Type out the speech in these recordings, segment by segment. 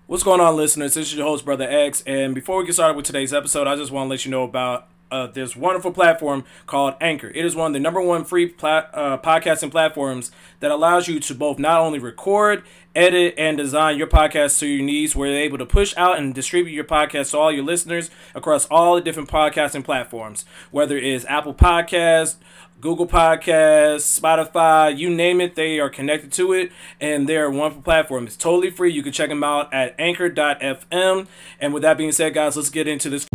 What's going on, listeners? This is your host, Brother X. And before we get started with today's episode, I just want to let you know about this wonderful platform called Anchor. It is one of the number one free podcasting platforms that allows you to both not only record, edit, and design your podcast to your needs, where you're able to push out and distribute your podcast to all your listeners across all the different podcasting platforms, whether it is Apple Podcasts, Google Podcasts, Spotify, you name it, they are connected to it, and they're a wonderful platform. It's totally free. You can check them out at anchor.fm. And with that being said, guys, let's get into this.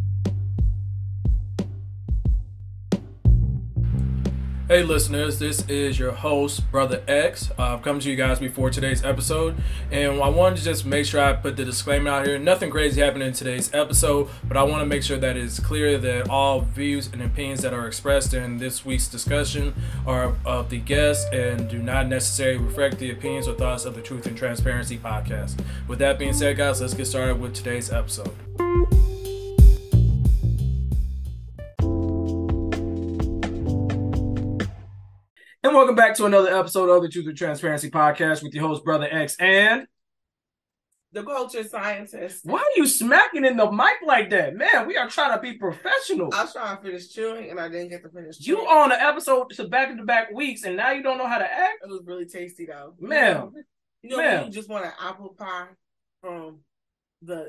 Hey listeners, this is your host, Brother X. I've come to you guys before today's episode, and I wanted to just make sure I put the disclaimer out here. Nothing crazy happened in today's episode, but I want to make sure that it's clear that all views and opinions that are expressed in this week's discussion are of the guest and do not necessarily reflect the opinions or thoughts of the Truth and Transparency podcast. With that being said, guys, let's get started with today's episode. And welcome back to another episode of the Truth and Transparency podcast with your host, Brother X, and the culture scientist. Why are you smacking in the mic like that? Man, we are trying to be professional. I was trying to finish chewing, and I didn't get to finish chewing. You on the episode to back-to-back weeks, and now you don't know how to act? It was really tasty, though. Man. You just want an apple pie from the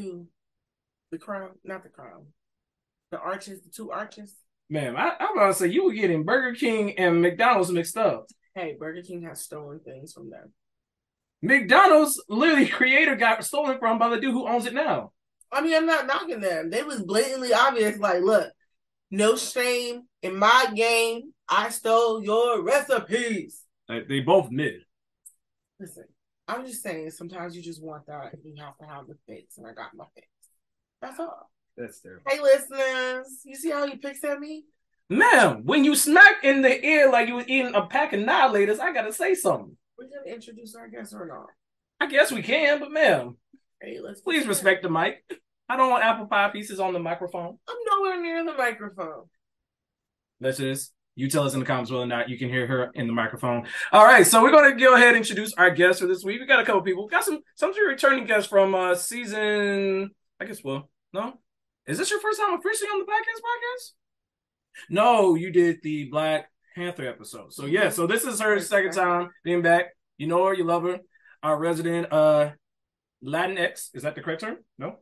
crown, not the crown, the two arches. Man, I'm about to say you were getting Burger King and McDonald's mixed up. Hey, Burger King has stolen things from them. McDonald's, literally, creator got stolen from by the dude who owns it now. I mean, I'm not knocking them. They was blatantly obvious, like, look, no shame in my game. I stole your recipes. They both mid. Listen, I'm just saying, sometimes you just want that, and you have to have the fix, and I got my fix. That's all. That's terrible. Hey, listeners, you see how you picks at me? Ma'am, when you smack in the ear like you was eating a pack of annihilators, I gotta say something. We're gonna introduce our guest or not? I guess we can, but ma'am, hey, please respect the mic. I don't want apple pie pieces on the microphone. I'm nowhere near the microphone. Listeners, you tell us in the comments whether or not you can hear her in the microphone. All right, so we're gonna go ahead and introduce our guest for this week. We got a couple people. We got some returning guests from season. I guess. Well, no. Is this your first time officially on the podcast? No, you did the Black Panther episode. So yeah, so this is her second time being back. You know her, you love her. Our resident Latinx. Is that the correct term? No?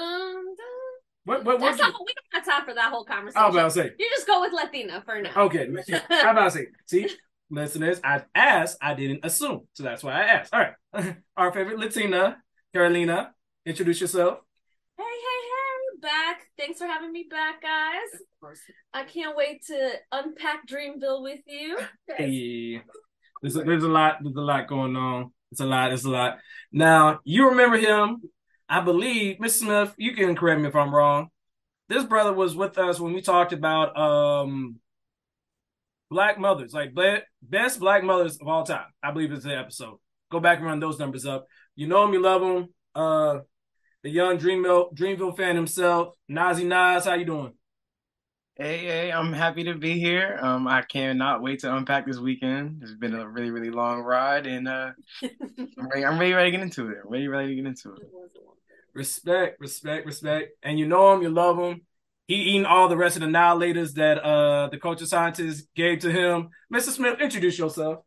What we don't have time for that whole conversation. I was about to say. You just go with Latina for now. Okay. I'm about to say. See, listeners, I asked, I didn't assume. So that's why I asked. All right. Our favorite Latina, Carolina, introduce yourself. Hey, back. Thanks for having me back, guys. I can't wait to unpack Dreamville with you. Hey, there's a lot going on. It's a lot. Now, you remember him, I believe, Mr. Smith, you can correct me if I'm wrong. This brother was with us when we talked about Black mothers, like best Black mothers of all time. I believe it's the episode. Go back and run those numbers up. You know him, you love him. The young Dreamville fan himself, Nazi Nas, how you doing? Hey, I'm happy to be here. I cannot wait to unpack this weekend. It's been a really, really long ride, and I'm ready to get into it. Respect. And you know him, you love him. He eating all the rest of the annihilators that the culture scientist gave to him. Mr. Smith, introduce yourself.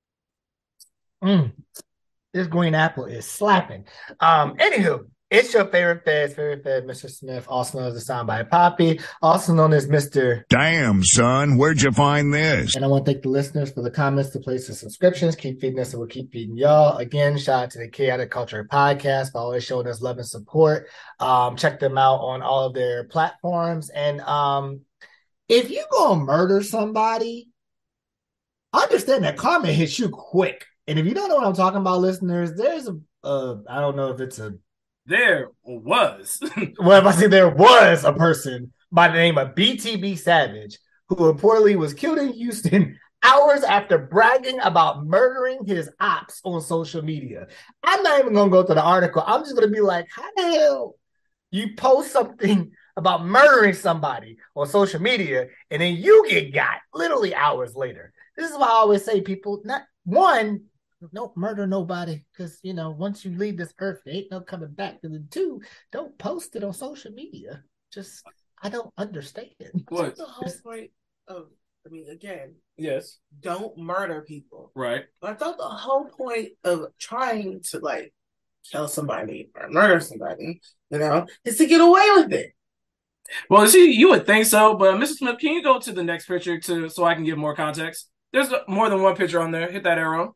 This green apple is slapping. Anywho, it's your favorite fed, Mr. Smith, also known as the Soundbite Poppy, also known as Mr. Damn, son, where'd you find this? And I want to thank the listeners for the comments, the places, subscriptions. Keep feeding us and we'll keep feeding y'all. Again, shout out to the Chaotic Culture Podcast for always showing us love and support. Check them out on all of their platforms. And if you go and murder somebody, understand that karma hits you quick. And if you don't know what I'm talking about, listeners, there's I don't know if it's a there was. Well, if I say there was a person by the name of BTB Savage who reportedly was killed in Houston hours after bragging about murdering his ops on social media. I'm not even going to go through the article. I'm just going to be like, how the hell you post something about murdering somebody on social media and then you get got literally hours later? This is why I always say people, not one, don't murder nobody, because once you leave this earth, there ain't no coming back. And then two, don't post it on social media. Just I don't understand. What? The whole point of, again, Yes. don't murder people. Right. But I thought the whole point of trying to kill somebody or murder somebody, is to get away with it. Well, see, you would think so, but Mrs. Smith, can you go to the next picture so I can give more context? There's more than one picture on there. Hit that arrow.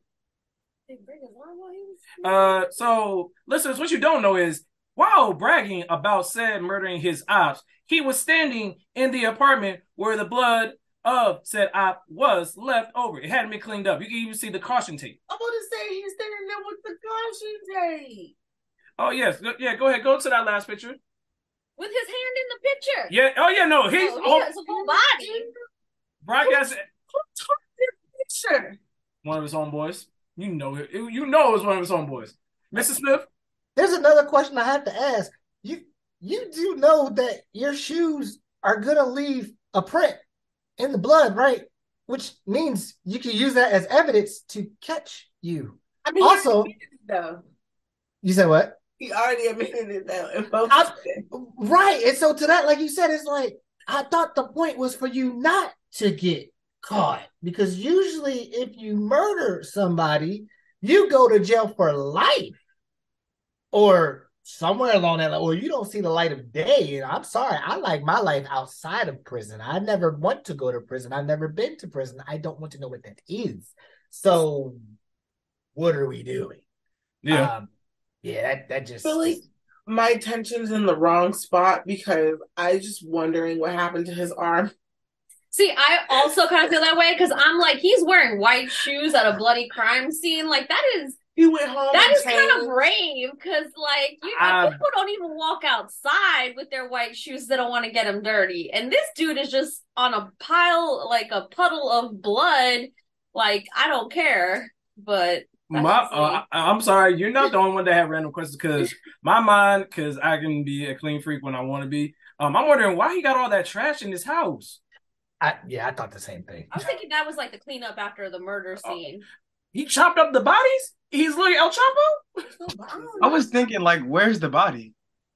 So, listeners, what you don't know is, while bragging about said murdering his ops, he was standing in the apartment where the blood of said op was left over. It hadn't been cleaned up. You can even see the caution tape. I'm going to say he's standing there with the caution tape. Oh, yes. Yeah, go ahead. Go to that last picture. With his hand in the picture. Yeah. Oh, yeah, no. He has a full body. Broadcast. Who took this picture? One of his homeboys. You know it. You know it was one of his homeboys. Mrs. Smith? There's another question I have to ask. You do know that your shoes are going to leave a print in the blood, right? Which means you can use that as evidence to catch you. Also, though. You said what? He already admitted it though. Right. And so to that, like you said, it's like, I thought the point was for you not to get caught. Because usually if you murder somebody, you go to jail for life. Or somewhere along that line, or you don't see the light of day. And I'm sorry, I like my life outside of prison. I never want to go to prison. I've never been to prison. I don't want to know what that is. So what are we doing? Yeah. That just really, my attention's in the wrong spot because I just wondering what happened to his arm. See, I also kind of feel that way because I'm like, he's wearing white shoes at a bloody crime scene. Like he went home. That is kind of brave because, people don't even walk outside with their white shoes. They don't want to get them dirty. And this dude is just on a pile, like a puddle of blood. Like, I don't care. But I'm sorry, you're not the only one that have random questions because my mind, because I can be a clean freak when I want to be. I'm wondering why he got all that trash in his house. I thought the same thing. I was thinking that was like the cleanup after the murder scene. He chopped up the bodies? He's looking El Chapo? I was thinking, where's the body?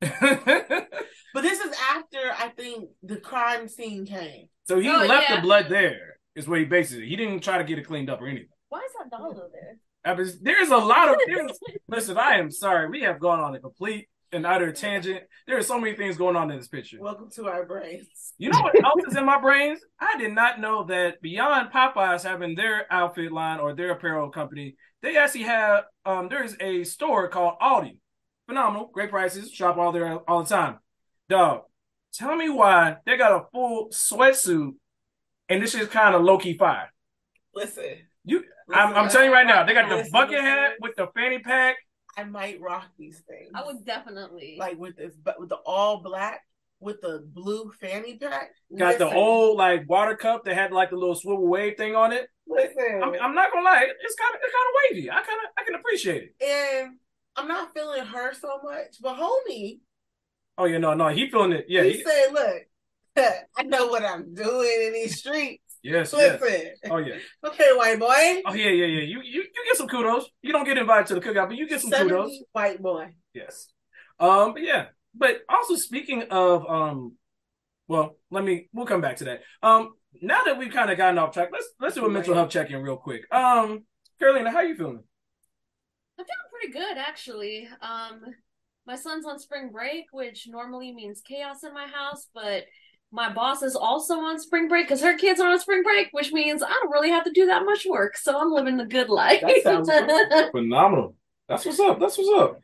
But this is after, I think, the crime scene came. So he left the blood there, is what he basically. He didn't try to get it cleaned up or anything. Why is that Donald there? There's a lot of things. Listen, I am sorry. We have gone on a complete and utter tangent. There are so many things going on in this picture. Welcome to our brains. You know what else is in my brains? I did not know that beyond Popeyes having their outfit line or their apparel company, they actually have, there's a store called Aldi. Phenomenal. Great prices. Shop all there all the time. Dog, tell me why they got a full sweatsuit and this is kind of low-key fire. Listen. I'm telling you right now, they got the bucket hat with the fanny pack. I might rock these things. I would definitely. With the all black with the blue fanny pack. Got the old water cup that had the little swivel wave thing on it. Listen, I'm not gonna lie, it's kind of wavy. I can appreciate it. And I'm not feeling her so much, but homie. Oh yeah, no, he feeling it. Yeah, he said, "Look, I know what I'm doing in these streets." Yes. Listen. Yes. Oh yeah. Okay, white boy. Oh yeah. You get some kudos. You don't get invited to the cookout, but you get some kudos. White boy. Yes. But yeah. But also speaking of we'll come back to that. Now that we've kind of gotten off track, let's do a mental health check-in real quick. Carolina, how you feeling? I'm feeling pretty good actually. My son's on spring break, which normally means chaos in my house, but my boss is also on spring break because her kids are on spring break, which means I don't really have to do that much work. So I'm living the good life. That sounds phenomenal. That's what's up.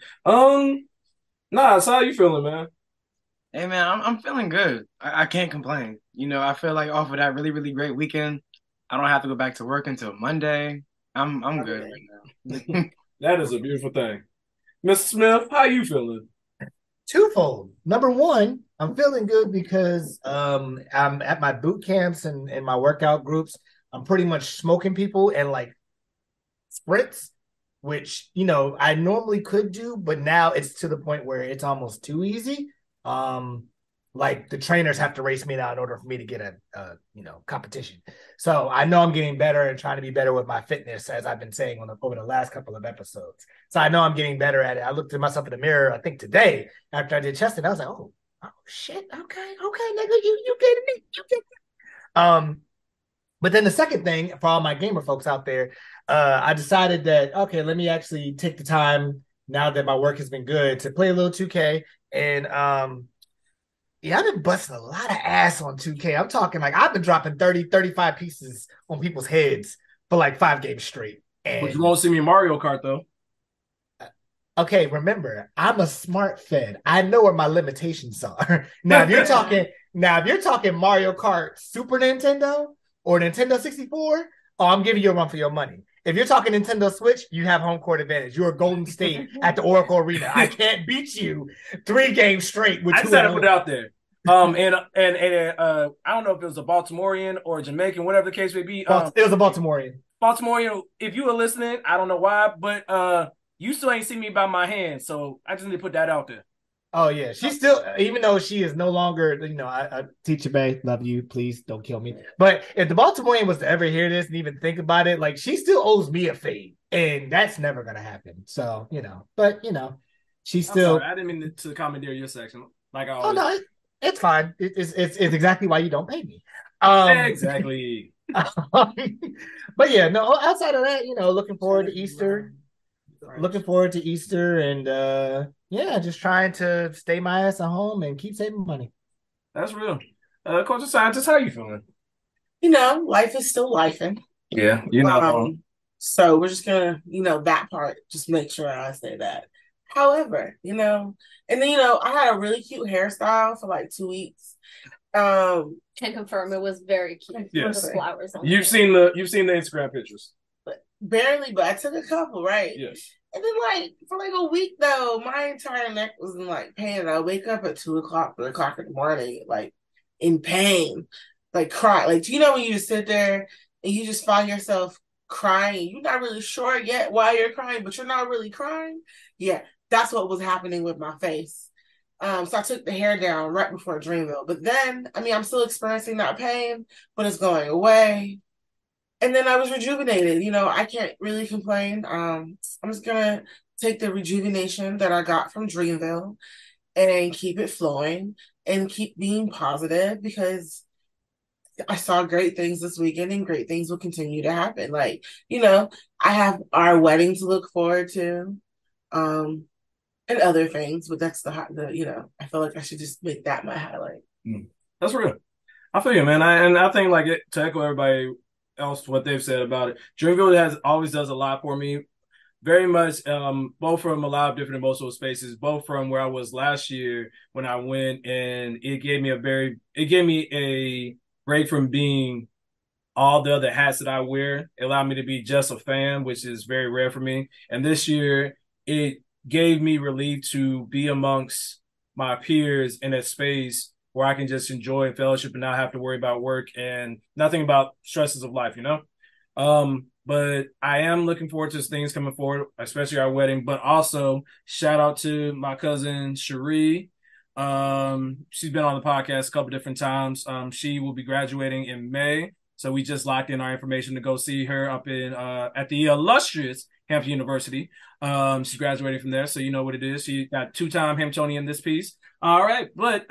Nas, how you feeling, man? Hey, man, I'm feeling good. I can't complain. I feel like off of that really, really great weekend, I don't have to go back to work until Monday. I'm good right now. That is a beautiful thing. Mr. Smith, how you feeling? Twofold. Number one, I'm feeling good because I'm at my boot camps and my workout groups. I'm pretty much smoking people and sprints, which, I normally could do, but now it's to the point where it's almost too easy. like the trainers have to race me now in order for me to get a competition. So I know I'm getting better and trying to be better with my fitness, as I've been saying over the last couple of episodes. So I know I'm getting better at it. I looked at myself in the mirror, I think today after I did chest, and I was like, oh shit, okay, nigga, you getting it, you get it. But then the second thing for all my gamer folks out there, I decided that okay, let me actually take the time now that my work has been good to play a little 2K and yeah, I've been busting a lot of ass on 2K. I'm talking like I've been dropping 30, 35 pieces on people's heads for like 5 games straight. But you won't see me in Mario Kart though. Okay, remember, I'm a smart fed. I know where my limitations are. Now, if you're talking Mario Kart Super Nintendo or Nintendo 64, oh, I'm giving you a run for your money. If you're talking Nintendo Switch, you have home court advantage. You're Golden State at the Oracle Arena. I can't beat you 3 games straight with 2. I just had to put it out there. And I don't know if it was a Baltimorean or a Jamaican, whatever the case may be. It was a Baltimorean. Baltimorean, if you were listening, I don't know why, but you still ain't seen me by my hand, so I just need to put that out there. Oh yeah, she's still, even though she is no longer, I Teacher Bay, love you, please don't kill me. But if the Baltimorean was to ever hear this and even think about it, like she still owes me a fade, and that's never gonna happen. So she's still. I didn't mean to commandeer your section. Like I Oh always. no, it's fine. It's exactly why you don't pay me. Exactly. But yeah, no. Outside of that, looking forward to Easter. Looking forward to Easter, and yeah, just trying to stay my ass at home and keep saving money. That's real. Culture scientist, how you feeling? Life is still lifing. Yeah, you're not wrong. So we're just gonna, that part, just make sure I say that. However, and then I had a really cute hairstyle for like 2 weeks. Can confirm it was very cute. Yes. With the flowers on You've seen the Instagram pictures. Barely, but I took a couple, right? Yes. And then, for a week, though, my entire neck was in, pain. I wake up at 2 o'clock, 3 o'clock in the morning, in pain, cry. When you just sit there and you just find yourself crying, you're not really sure yet why you're crying, but you're not really crying? Yeah, that's what was happening with my face. So I took the hair down right before Dreamville. But then, I'm still experiencing that pain, but it's going away. And then I was rejuvenated. I can't really complain. I'm just going to take the rejuvenation that I got from Dreamville and keep it flowing and keep being positive, because I saw great things this weekend and great things will continue to happen. I have our wedding to look forward to, and other things, but that's I feel like I should just make that my highlight. That's real. I feel you, man. I think to echo everybody else what they've said about it, Dreamville always does a lot for me. Very much, both from a lot of different emotional spaces, both from where I was last year when I went, and it gave me a break from being all the other hats that I wear. It allowed me to be just a fan, which is very rare for me. And this year, it gave me relief to be amongst my peers in a space where I can just enjoy fellowship and not have to worry about work and nothing about stresses of life, But I am looking forward to things coming forward, especially our wedding, but also shout out to my cousin Cherie. She's been on the podcast a couple different times. She will be graduating in May. So we just locked in our information to go see her up in at the illustrious Hampton University. She's graduating from there, so you know what it is. She got 2-time Hamptonian this piece. All right, but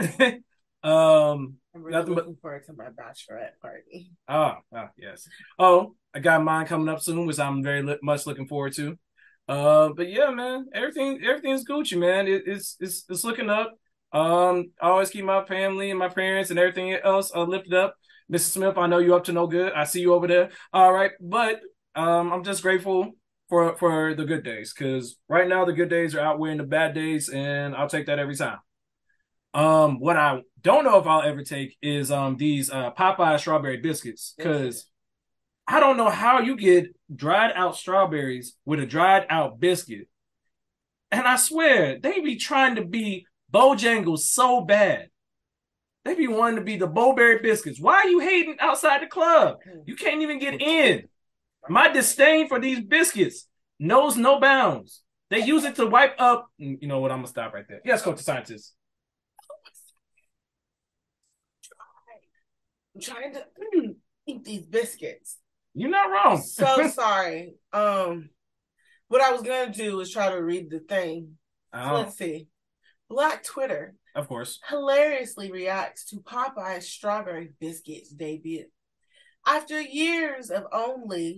I'm really looking forward to my bachelorette party. Yes. Oh, I got mine coming up soon, which I'm very much looking forward to. But yeah, man, everything's Gucci, man. It's looking up. I always keep my family and my parents and everything else lifted up. Mrs. Smith, I know you up to no good. I see you over there. All right, but I'm just grateful for the good days, because right now the good days are outweighing the bad days, and I'll take that every time. What I don't know if I'll ever take is these Popeye strawberry biscuits, because I don't know how you get dried out strawberries with a dried out biscuit. And I swear, they be trying to be Bojangles so bad. They be wanting to be the Bowberry biscuits. Why are you hating outside the club? You can't even get in. My disdain for these biscuits knows no bounds. They use it to wipe up. You know what? I'm going to stop right there. Yes, Coach the Scientist. I'm trying to eat these biscuits. You're not wrong. So sorry. What I was gonna do was try to read the thing. So let's see. Black Twitter, of course, hilariously reacts to Popeye's strawberry biscuits debut. After years of only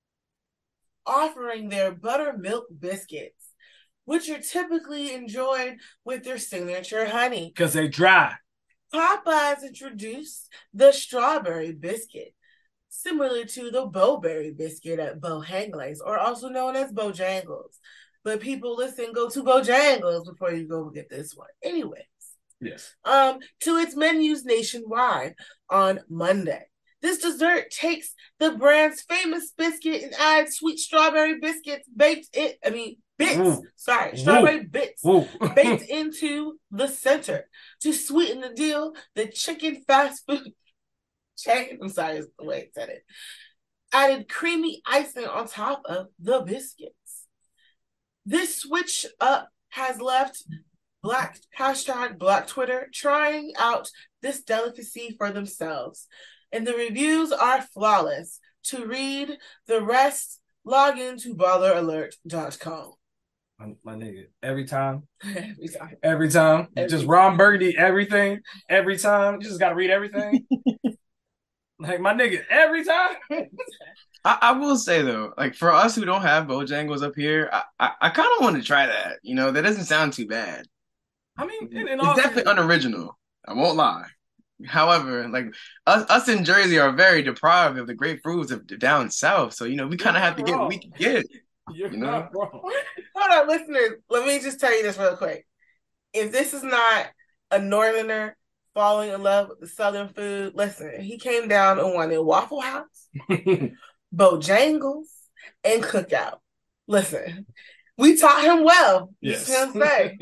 offering their buttermilk biscuits, which are typically enjoyed with their signature honey. Because they dry. Popeyes introduced the strawberry biscuit, similar to the Bowberry biscuit at Bojangles, or also known as Bojangles. But people go to Bojangles before you go get this one. Anyways. Yes. To its menus nationwide on Monday. This dessert takes the brand's famous biscuit and adds sweet strawberry biscuits bits. Ooh. Sorry, strawberry Ooh. bits Ooh. baked into the center. To sweeten the deal, the chicken fast food chain, I'm sorry, is the way it said it, added creamy icing on top of the biscuits. This switch up has left Black Twitter trying out this delicacy for themselves. And the reviews are flawless. To read the rest, log into balleralert.com. My nigga, every time. Every time. Just Ron Burgundy, everything. Every time. You just got to read everything. Like, my nigga, every time. I will say, though, like, for us who don't have Bojangles up here, I kind of want to try that. You know, that doesn't sound too bad. I mean, it's definitely unoriginal. I won't lie. However, like us in Jersey are very deprived of the great fruits of down south, so you know we kind of have to get what we can get. You're you know? not wrong. Hold on, listeners. Let me just tell you this real quick. If this is not a northerner falling in love with the southern food, listen. He came down and wanted Waffle House, Bojangles, and Cookout. Listen, we taught him well. Yes. Say.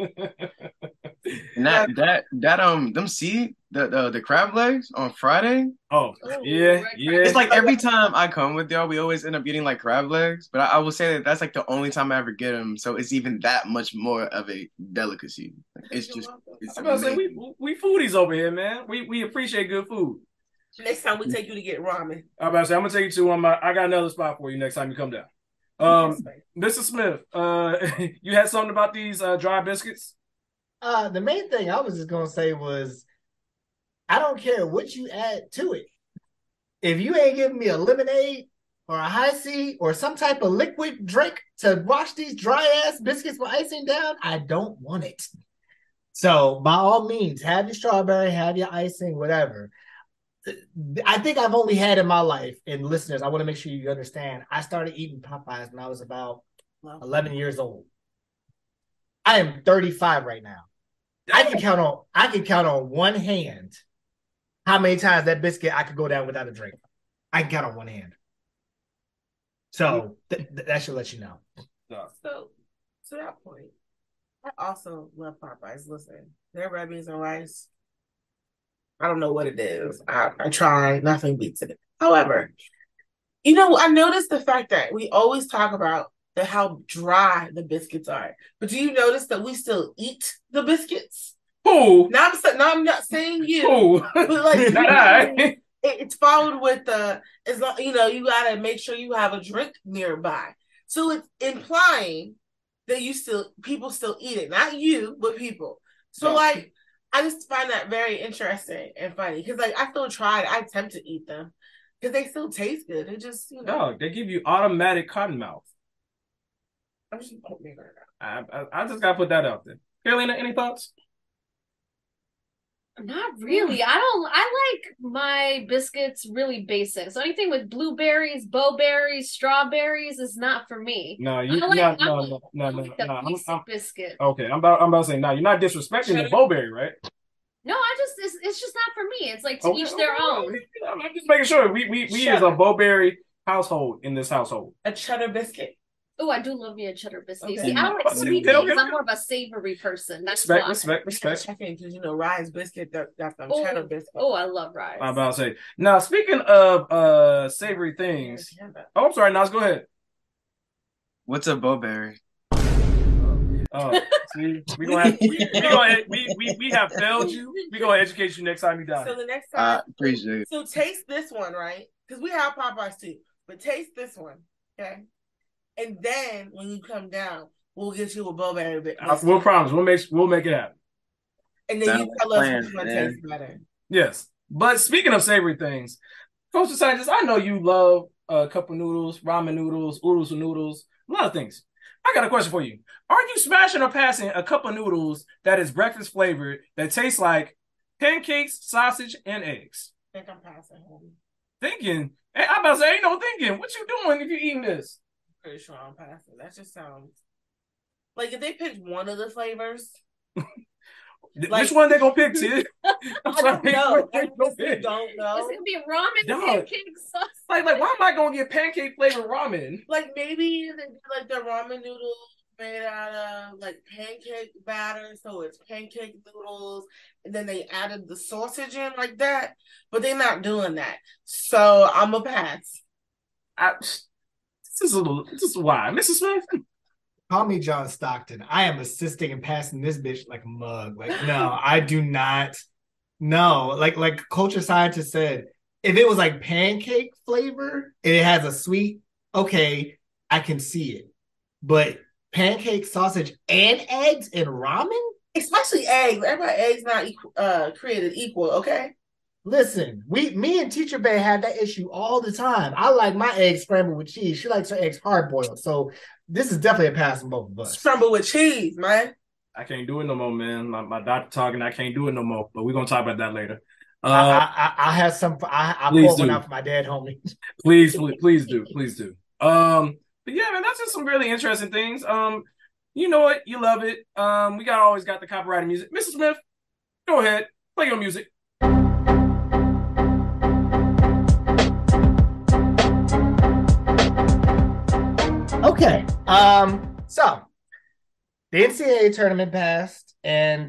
And the crab legs on Friday. Oh yeah. It's like every time I come with y'all, we always end up getting like crab legs. But I will say that that's like the only time I ever get them, so it's even that much more of a delicacy. It's just. I'm gonna say we foodies over here, man. We appreciate good food. Next time we take you to get ramen. I'm about to say I'm gonna take you to one. I got another spot for you next time you come down. Mr. Smith, you had something about these dry biscuits? The main thing I was just gonna say was, I don't care what you add to it. If you ain't giving me a lemonade or a high C or some type of liquid drink to wash these dry ass biscuits with icing down, I don't want it. So by all means, have your strawberry, have your icing, whatever. I think I've only had in my life, and listeners, I want to make sure you understand, I started eating Popeyes when I was about 11 years old. I am 35 right now. I can count on one hand how many times that biscuit I could go down without a drink. I can count on one hand. So that should let you know. So to that point, I also love Popeyes. Listen, their red beans and rice, I don't know what it is. I try, nothing beats it. However, you know, I noticed the fact that we always talk about how dry the biscuits are. But do you notice that we still eat the biscuits? Who? Now I'm not saying you. Who? But like it's followed with as long, you know, you gotta make sure you have a drink nearby. So it's implying that people still eat it. Not you, but people. So like I just find that very interesting and funny. Because like I attempt to eat them. Because they still taste good. They just, you know. No, they give you automatic cotton mouth. I'm just putting it I just gotta put that out there. Carolina, any thoughts? Not really. I like my biscuits really basic. So anything with blueberries, bowberries, strawberries is not for me. No, basic biscuit. Okay, I'm about to say no. You're not disrespecting the bowberry, right? No, it's just not for me. It's like to each their own. I'm just making sure we is a bowberry household in this household. A cheddar biscuit. Oh, I do love me a cheddar biscuit. Okay. See, I don't like sweet things. I'm more of a savory person. That's respect. Because you know, rye's biscuit, that's cheddar biscuit. Oh, I love rye. I'm about to say. Now, speaking of savory things. Oh, I'm sorry, Nas, go ahead. What's a bowberry? Oh, see, we have failed you. We gonna educate you next time you die. So the next time, appreciate it. So taste this one, right? Because we have Popeyes too, but taste this one, okay? And then when you come down, we'll get you a Bo-Berry bit. We'll promise. We'll make it happen. And then you tell us which one tastes better. Yes, but speaking of savory things, Coach Scientist, I know you love a cup of noodles, ramen noodles, oodles of noodles, a lot of things. I got a question for you. Are you smashing or passing a cup of noodles that is breakfast flavored that tastes like pancakes, sausage, and eggs? I think I'm passing home. Thinking? Hey, I'm about to say, ain't no thinking. What you doing if you eating this? Pretty sure I'm passing. That just sounds like if they picked one of the flavors. Like, which one they gonna pick, Sid? I don't know. I don't know. It's gonna be ramen pancakes. Like, why am I gonna get pancake flavored ramen? Like maybe they do like the ramen noodles made out of like pancake batter, so it's pancake noodles, and then they added the sausage in like that. But they're not doing that, so I'm a pass. This is why, Mrs. Smith. Call me John Stockton. I am assisting and passing this bitch like a mug. Like, no, I do not. No, like Culture Scientist said, if it was like pancake flavor and it has a sweet, okay, I can see it. But pancake, sausage, and eggs and ramen? Especially eggs. Everybody eggs not created equal, okay? Listen, me and Teacher Bay had that issue all the time. I like my eggs scrambled with cheese. She likes her eggs hard boiled. So this is definitely a pass from both of us. Scrambled with cheese, man. I can't do it no more, man. My doctor talking. I can't do it no more. But we're gonna talk about that later. I have some. I pulled one out for my dad, homie. Please do. But yeah, man, that's just some really interesting things. You know it, you love it. We always got the copyrighted music. Mrs. Smith, go ahead, play your music. Okay. So the NCAA tournament passed, and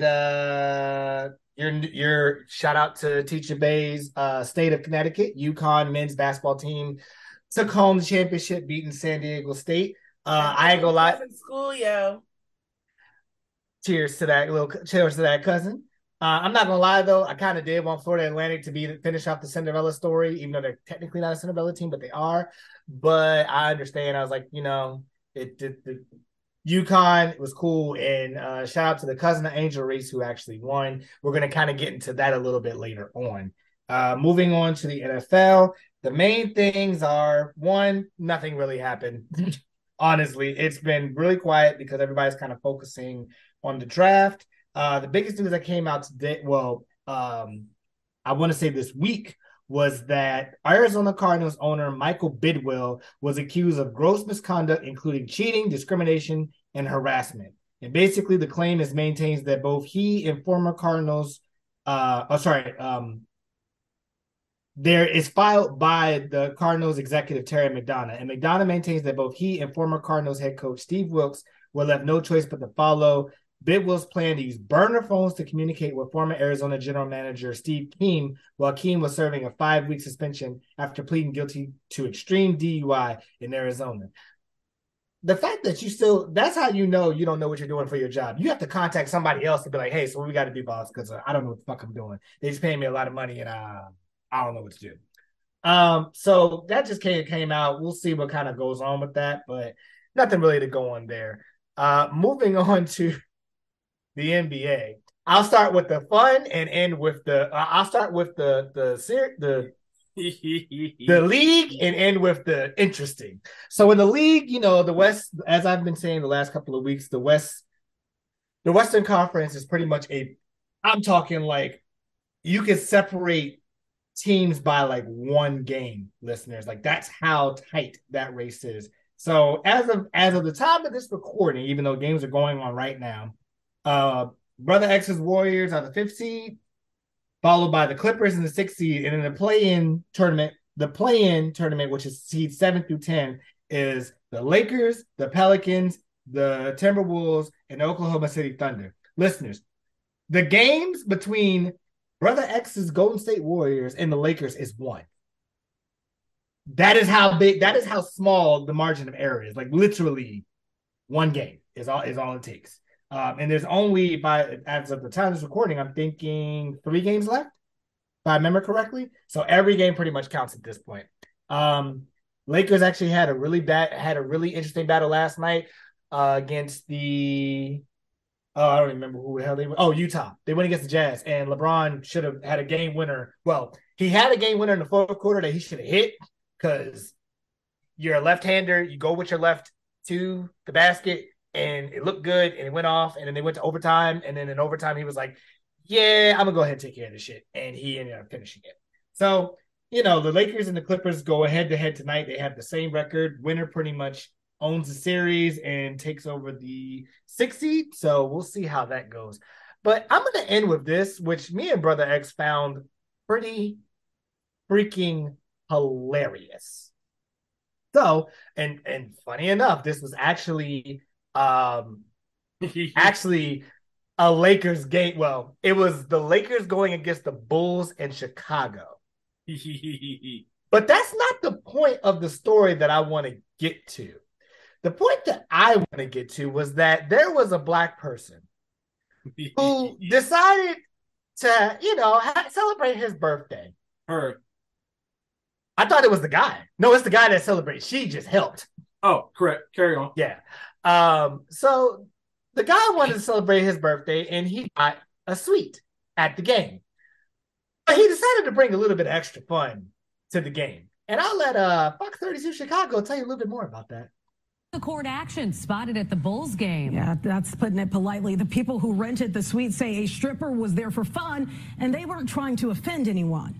your shout out to Teacher Bay's state of Connecticut, UConn men's basketball team took home the championship, beating San Diego State. I ain't gonna lie. School, yo. Cheers to that cousin. I'm not gonna lie though, I kind of did want Florida Atlantic to finish off the Cinderella story, even though they're technically not a Cinderella team, but they are. But I understand. I was like, the UConn was cool, and shout out to the cousin of Angel Reese who actually won. We're gonna kind of get into that a little bit later on. Moving on to the NFL, the main things are one, nothing really happened. Honestly, it's been really quiet because everybody's kind of focusing on the draft. The biggest news that came out today, I want to say this week, was that Arizona Cardinals owner Michael Bidwill was accused of gross misconduct, including cheating, discrimination, and harassment. And basically, the claim maintains that both he and former Cardinals, there is filed by the Cardinals executive Terry McDonough, and McDonough maintains that both he and former Cardinals head coach Steve Wilks were left no choice but to follow Bidwill's plan to use burner phones to communicate with former Arizona general manager Steve Keim while Keim was serving a 5-week suspension after pleading guilty to extreme DUI in Arizona. The fact that that's how you know you don't know what you're doing for your job. You have to contact somebody else to be like, hey, so what we got to do, boss? Because I don't know what the fuck I'm doing. They just paying me a lot of money and I don't know what to do. So that just came out. We'll see what kind of goes on with that, but nothing really to go on there. Moving on to the NBA. I'll start with the fun and end with I'll start with the league and end with the interesting. So in the league, the West, as I've been saying the last couple of weeks, the Western Conference is pretty much I'm talking like you can separate teams by like one game, listeners. Like that's how tight that race is. So as of the time of this recording, even though games are going on right now, Brother X's Warriors are the 5th seed, followed by the Clippers in the 6th seed, and in the play-in tournament, which is seed 7 through 10, is the Lakers, the Pelicans, the Timberwolves, and the Oklahoma City Thunder. Listeners, the games between Brother X's Golden State Warriors and the Lakers is 1. That is how small the margin of error is. Like literally 1 game is all it takes. And there's only, as of the time of this recording, I'm thinking 3 games left, if I remember correctly. So every game pretty much counts at this point. Lakers actually had a really interesting battle last night against the I don't remember who the hell they were. Oh, Utah. They went against the Jazz, and LeBron should have had a game winner. Well, he had a game winner in the fourth quarter that he should have hit because you're a left-hander. You go with your left to the basket, and it looked good, and it went off, and then they went to overtime, and then in overtime he was like, yeah, I'm going to go ahead and take care of this shit, and he ended up finishing it. So, the Lakers and the Clippers go head-to-head tonight. They have the same record. Winner pretty much owns the series and takes over the 6th seed. So we'll see how that goes. But I'm going to end with this, which me and Brother X found pretty freaking hilarious. So, and funny enough, this was actually a Lakers game. Well, it was the Lakers going against the Bulls in Chicago. But that's not the point of the story that I want to get to. The point that I want to get to was that there was a Black person who decided to, celebrate his birthday. Her. I thought it was the guy. No, it's the guy that celebrates. She just helped. Oh, correct. Carry on. Yeah. So the guy wanted to celebrate his birthday, and he got a suite at the game. But he decided to bring a little bit of extra fun to the game. And I'll let Fox 32 Chicago tell you a little bit more about that. The court action spotted at the Bulls game. Yeah, that's putting it politely. The people who rented the suite say a stripper was there for fun, and they weren't trying to offend anyone.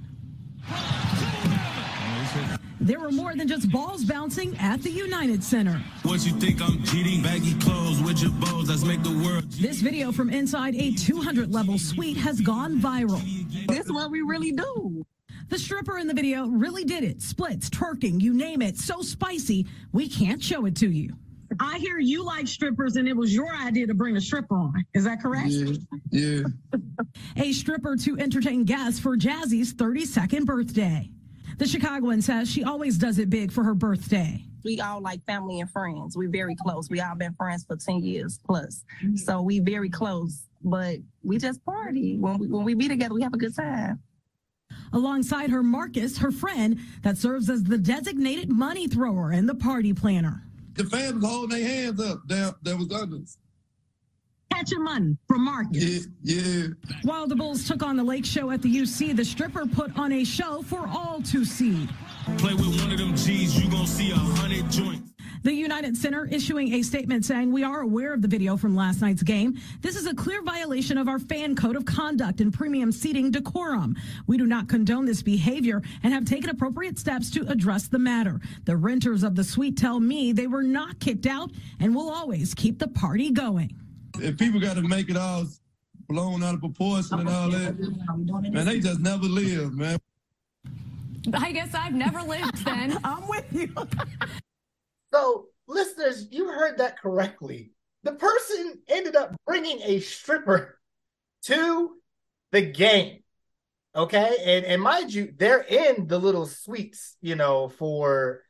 There were more than just balls bouncing at the United Center. What you think I'm cheating? Baggy clothes with your bows, let's make the world. This video from inside a 200-level suite has gone viral. This is what we really do. The stripper in the video really did it. Splits, twerking, you name it. So spicy, we can't show it to you. I hear you like strippers, and it was your idea to bring a stripper on. Is that correct? Yeah. A stripper to entertain guests for Jazzy's 32nd birthday. The Chicagoan says she always does it big for her birthday. We all like family and friends. We're very close. We all been friends for 10 years plus. So we very close, but we just party. When we be together, we have a good time. Alongside her, Marcus, her friend, that serves as the designated money thrower and the party planner. The fans was holding their hands up. There was others. Catching money from Marcus. Yeah. While the Bulls took on the Lake Show at the UC, the stripper put on a show for all to see. Play with one of them G's, you gonna see 100 joints. The United Center issuing a statement saying, we are aware of the video from last night's game. This is a clear violation of our fan code of conduct and premium seating decorum. We do not condone this behavior and have taken appropriate steps to address the matter. The renters of the suite tell me they were not kicked out and will always keep the party going. If people got to make it all blown out of proportion and all that, man, they just never live, man. I guess I've never lived then. I'm with you. So, listeners, you heard that correctly. The person ended up bringing a stripper to the game. Okay, and mind you, they're in the little suites, for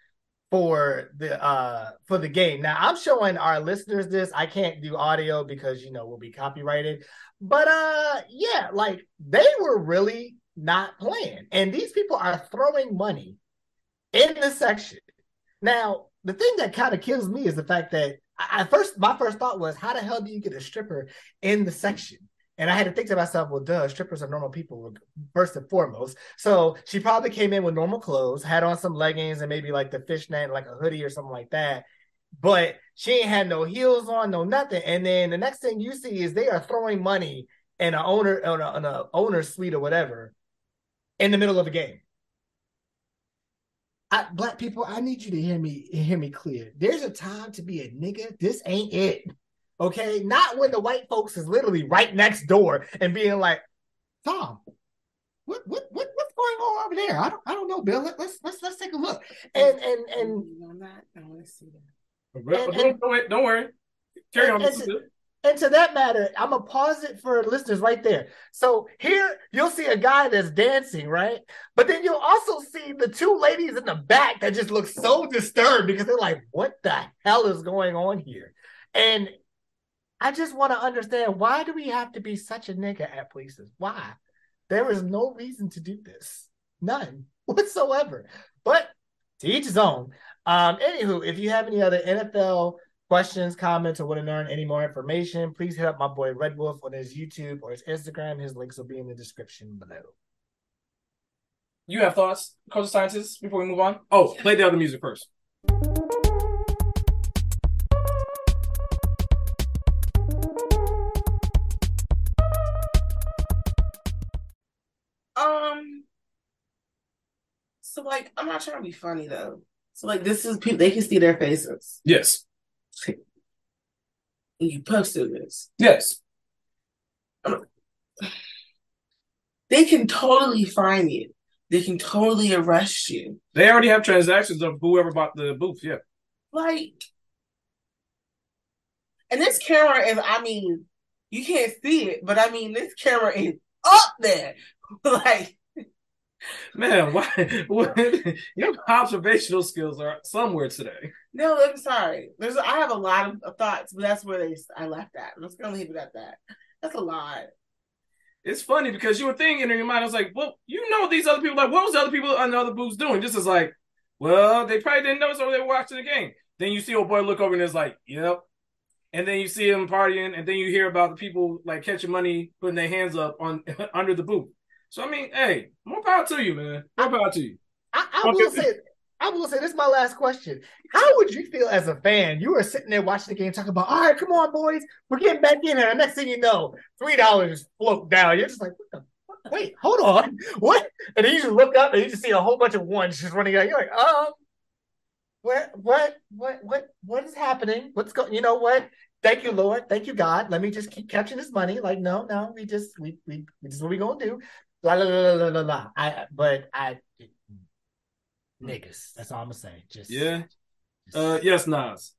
the game. Now, I'm showing our listeners this. I can't do audio because we'll be copyrighted. But yeah, like they were really not playing, and these people are throwing money in the section. Now, the thing that kind of kills me is the fact that my first thought was, how the hell do you get a stripper in the section? And I had to think to myself, well, duh, strippers are normal people, first and foremost. So she probably came in with normal clothes, had on some leggings and maybe like the fishnet, like a hoodie or something like that. But she ain't had no heels on, no nothing. And then the next thing you see is they are throwing money in an owner's suite or whatever in the middle of a game. Black people, I need you to hear me clear. There's a time to be a nigga. This ain't it. Okay? Not when the white folks is literally right next door and being like, Tom, what's going on over there? I don't know, Bill. Let's take a look. And I want to see that. Don't worry. Carry on. And to that matter, I'm going to pause it for listeners right there. So here, you'll see a guy that's dancing, right? But then you'll also see the two ladies in the back that just look so disturbed because they're like, what the hell is going on here? And I just want to understand, why do we have to be such a nigga at places? Why? There is no reason to do this. None whatsoever. But to each his own. Anywho, if you have any other NFL questions, comments, or want to learn any more information, please hit up my boy Red Wolf on his YouTube or his Instagram. His links will be in the description below. You have thoughts, culture scientists, before we move on? Oh, play the other music first. So like, I'm not trying to be funny though. So like, this is people, they can see their faces. Yes. And you posted this. Yes. They can totally find you. They can totally arrest you. They already have transactions of whoever bought the booth, yeah. Like, and this camera is, I mean, you can't see it, but I mean, this camera is up there. Like, man, why? Your observational skills are somewhere today. No, I'm sorry. I have a lot of thoughts, but that's where I left at. I'm just gonna leave it at that. That's a lot. It's funny because you were thinking in your mind, I was like, well, you know these other people, like, what was the other people on the other booths doing? This is like, well, they probably didn't notice or they were watching the game. Then you see old boy look over and it's like, yep. And then you see him partying, and then you hear about the people like catching money, putting their hands up on under the booth. So I mean, hey, more power to you, man. More power to you. I will say this is my last question. How would you feel as a fan? You were sitting there watching the game, talking about, all right, come on, boys, we're getting back in here. And next thing you know, $3 float down. You're just like, what the fuck? Wait, hold on, what? And then you just look up and you just see a whole bunch of ones just running out. You're like, what is happening? What's going? You know what? Thank you, Lord. Thank you, God. Let me just keep catching this money. Like, no, we just this is what we gonna do. La la la la la la. Niggas. That's all I'm gonna say. Yes, Nas.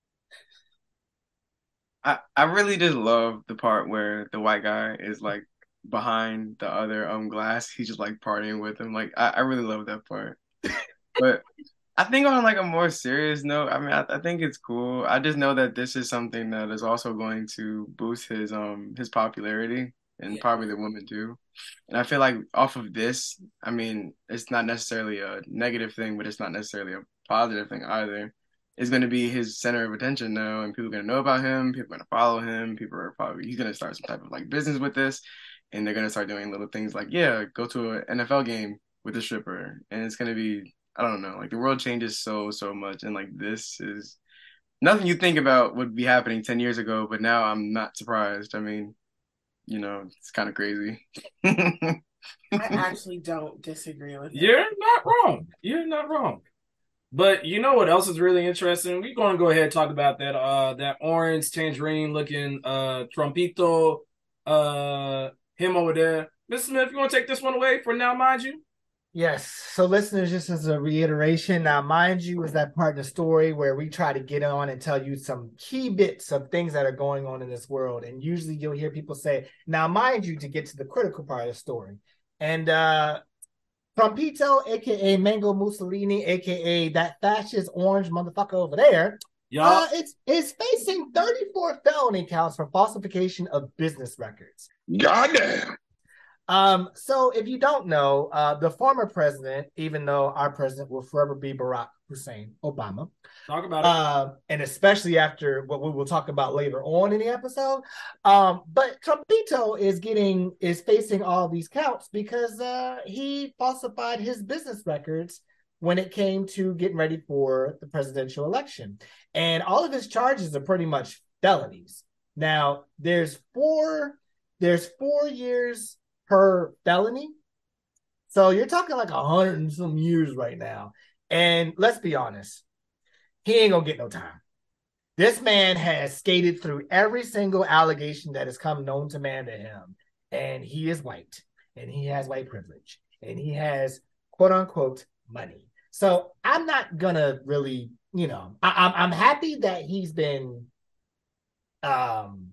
I really just love the part where the white guy is like behind the other glass. He's just like partying with him. Like I really love that part. But I think on like a more serious note, I mean, I think it's cool. I just know that this is something that is also going to boost his popularity and probably the women too. And I feel like off of this, I mean, it's not necessarily a negative thing, but it's not necessarily a positive thing either. It's going to be his center of attention now, and people are going to know about him. People are going to follow him. He's going to start some type of like business with this, and they're going to start doing little things like, yeah, go to an NFL game with a stripper, and it's going to be, I don't know, like the world changes so much, and like this is nothing you think about would be happening 10 years ago, but now I'm not surprised. I mean, you know, it's kind of crazy. I actually don't disagree with you. You're not wrong. You're not wrong. But you know what else is really interesting? We're going to go ahead and talk about that orange tangerine looking Trumpito, him over there. Mr. Smith, you want to take this one away for now, mind you? Yes. So listeners, just as a reiteration, now mind you, is that part of the story where we try to get on and tell you some key bits of things that are going on in this world. And usually you'll hear people say, now mind you, to get to the critical part of the story. And Trumpito, aka Mango Mussolini, aka that fascist orange motherfucker over there, is facing 34 felony counts for falsification of business records. Goddamn. So if you don't know, the former president, even though our president will forever be Barack Hussein Obama, talk about it, and especially after what we will talk about later on in the episode. But Trumpito is facing all these counts because he falsified his business records when it came to getting ready for the presidential election, and all of his charges are pretty much felonies. Now there's 4 years per felony. So you're talking like 100 and some years right now. And let's be honest, he ain't gonna get no time. This man has skated through every single allegation that has come known to man to him. And he is white. And he has white privilege. And he has quote unquote money. So I'm not gonna really, you know, I'm happy that he's been I'm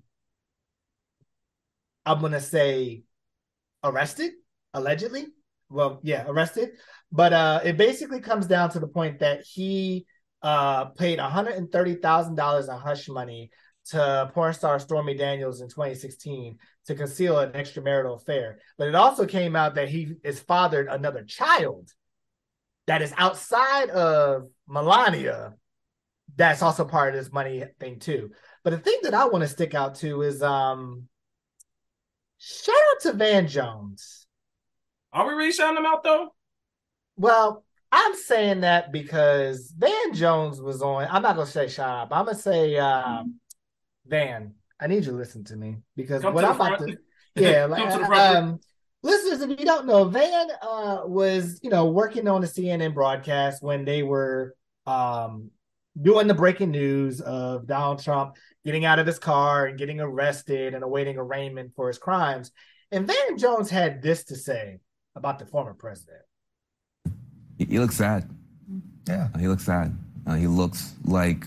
gonna say arrested, allegedly. Well, yeah, arrested. But it basically comes down to the point that he paid $130,000 in hush money to porn star Stormy Daniels in 2016 to conceal an extramarital affair. But it also came out that he has fathered another child that is outside of Melania. That's also part of this money thing too. But the thing that I want to stick out to is shout out to Van Jones. Are we really shouting him out though? Well, I'm saying that because Van Jones was on. I'm not gonna say shout out, but I'm gonna say Van, I need you to listen to me because Come what to I'm the about front. to, yeah, Come to the like, front. listeners, if you don't know, Van was, working on the CNN broadcast when they were doing the breaking news of Donald Trump getting out of his car and getting arrested and awaiting arraignment for his crimes. And Van Jones had this to say about the former president. He looks sad. Yeah. He looks sad. He looks like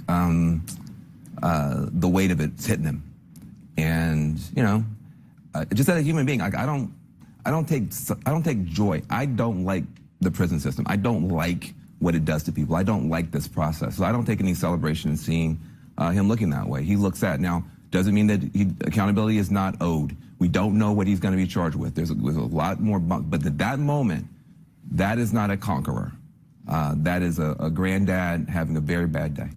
the weight of it's hitting him. And, just as a human being, like I don't take joy. I don't like the prison system. I don't like what it does to people. I don't like this process. So I don't take any celebration in seeing him looking that way. He looks sad. Now, doesn't mean that accountability is not owed. We don't know what he's going to be charged with. There's a lot more, but at that moment, that is not a conqueror. That is a granddad having a very bad day.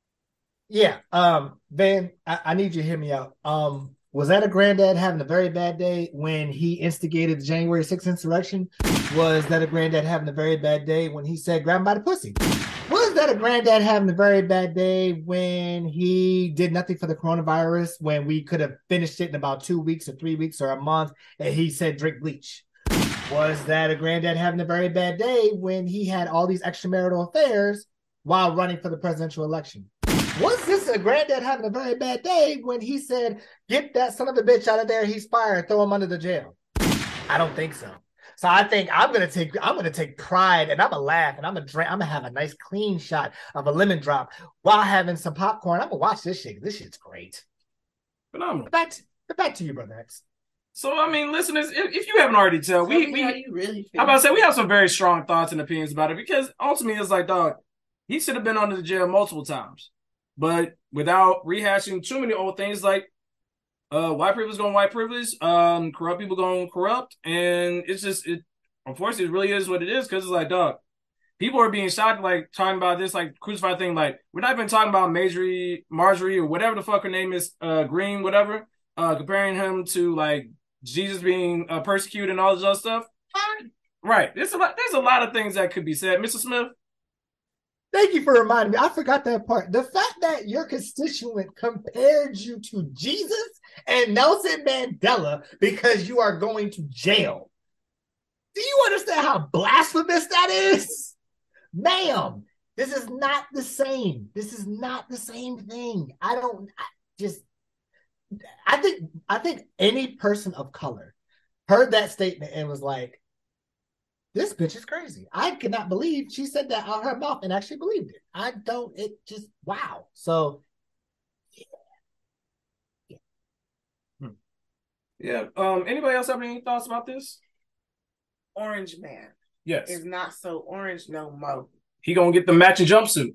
Yeah, Van, I need you to hear me out. Was that a granddad having a very bad day when he instigated the January 6th insurrection? Was that a granddad having a very bad day when he said grab him by the pussy? Was that a granddad having a very bad day when he did nothing for the coronavirus, when we could have finished it in about 2 weeks or 3 weeks or a month, and he said drink bleach? Was that a granddad having a very bad day when he had all these extramarital affairs while running for the presidential election? Was this a granddad having a very bad day when he said, get that son of a bitch out of there, he's fired, throw him under the jail? I don't think so. So I think I'm gonna take pride, and I'm gonna laugh, and I'm gonna have a nice clean shot of a lemon drop while having some popcorn. I'm gonna watch this shit. This shit's great. Phenomenal. Back to you, Brother X. So, I mean, listeners, if you haven't already tell, How you really feel. I'm about to say we have some very strong thoughts and opinions about it because ultimately it's like, dog, he should have been under the jail multiple times, but without rehashing too many old things like white privilege going white privilege, corrupt people going corrupt, and unfortunately it really is what it is because it's like, dog, people are being shocked, like talking about this like crucified thing, like we're not even talking about Marjorie or whatever the fuck her name is, Green, whatever, comparing him to like Jesus being persecuted and all this other stuff. Right. There's a lot of things that could be said. Mr. Smith? Thank you for reminding me. I forgot that part. The fact that your constituent compared you to Jesus and Nelson Mandela because you are going to jail. Do you understand how blasphemous that is? Ma'am, this is not the same. This is not the same thing. I think any person of color heard that statement and was like, this bitch is crazy. I could not believe she said that out of her mouth and actually believed it. Wow. So, yeah. Anybody else have any thoughts about this? Orange Man. Yes. Is not so orange no more. He gonna get the matching jumpsuit.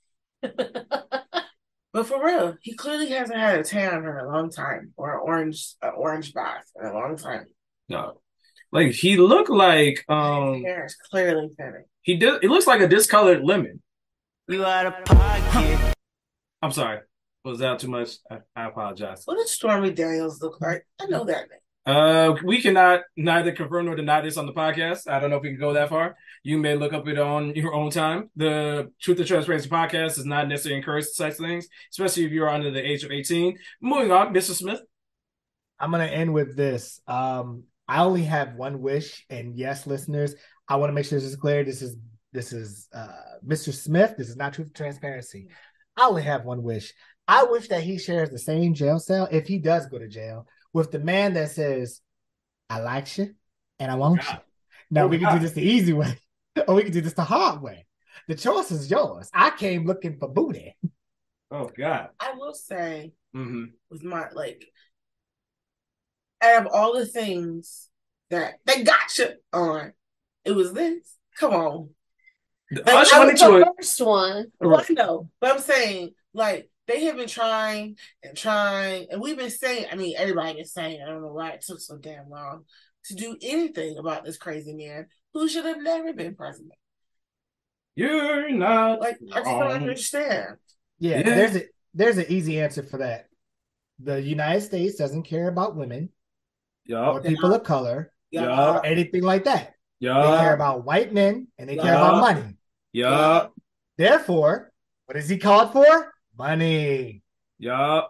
But for real, he clearly hasn't had a tan in a long time, or an orange bath in a long time. No, like he looked like His hair is clearly thinning. It looks like a discolored lemon. You out of pocket. I'm sorry. Was that too much? I apologize. What does Stormy Daniels look like? I know that name. We cannot neither confirm nor deny this on the podcast. I don't know if we can go that far. You may look up it on your own time. The Truth and Transparency podcast does not necessarily encourage such things, especially if you're under the age of 18. Moving on, Mr. Smith. I'm going to end with this. I only have one wish, and yes, listeners, I want to make sure this is clear. This is Mr. Smith. This is not Truth and Transparency. I only have one wish. I wish that he shares the same jail cell, if he does go to jail, with the man that says, I like you and I want you. Now, we can do this the easy way, or we can do this the hard way. The choice is yours. I came looking for booty. Oh, God. I will say, with my, out of all the things that they got you on, it was this. Come on. The first one. Well, I know, but I'm saying, there they have been trying and trying, and we've been saying, I mean, everybody been saying, I don't know why it took so damn long to do anything about this crazy man who should have never been president. You're not like, I just don't understand. Yeah, there's an easy answer for that. The United States doesn't care about women or people of color or anything like that. They care about white men and they care about money. Therefore, what is he called for? Money. Well,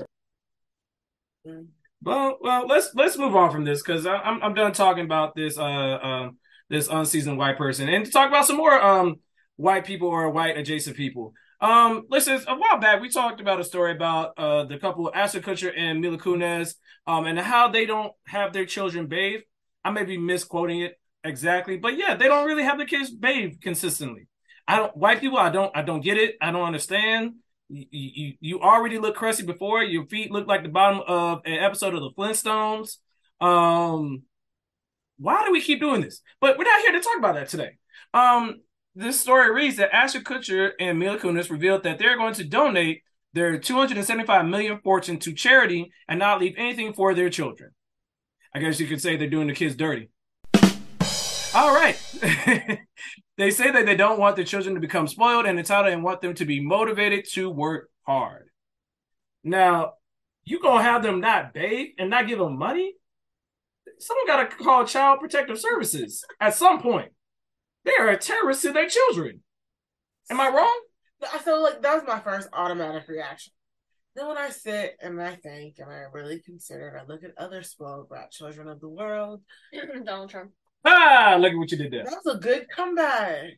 let's move on from this because I'm done talking about this this unseasoned white person and to talk about some more white people or white adjacent people. Listen, a while back we talked about a story about the couple Ashton Kutcher and Mila Kunis and how they don't have their children bathe. I may be misquoting it exactly, but yeah, they don't really have their kids bathe consistently. White people, I don't get it. I don't understand. You already look crusty before. Your feet look like the bottom of an episode of the Flintstones. Why do we keep doing this? But we're not here to talk about that today. This story reads that Ashton Kutcher and Mila Kunis revealed that they're going to donate their $275 million fortune to charity and not leave anything for their children. I guess you could say they're doing the kids dirty. All right. They say that they don't want their children to become spoiled and entitled and want them to be motivated to work hard. Now, you gonna have them not bathe and not give them money? Someone got to call Child Protective Services at some point. They are a terrorist to their children. Am I wrong? I feel like that was my first automatic reaction. Then when I sit and I think and I really consider and I look at other spoiled brat children of the world. Donald Trump. Look at what you did there. That was a good comeback.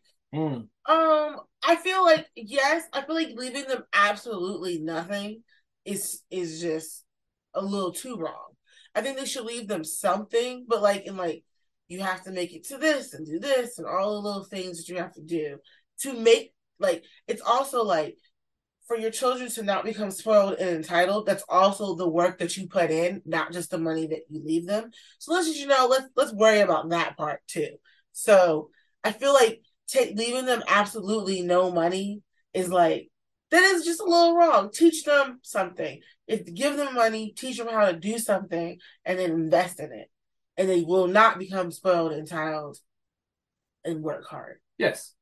I feel like, yes, I feel like leaving them absolutely nothing is just a little too wrong. I think they should leave them something, but you have to make it to this and do this and all the little things that you have to do to make, it's also for your children to not become spoiled and entitled, that's also the work that you put in, not just the money that you leave them. So let's worry about that part too. So I feel like leaving them absolutely no money is that is just a little wrong. Teach them something. Give them money, teach them how to do something, and then invest in it. And they will not become spoiled, entitled, and work hard. Yes.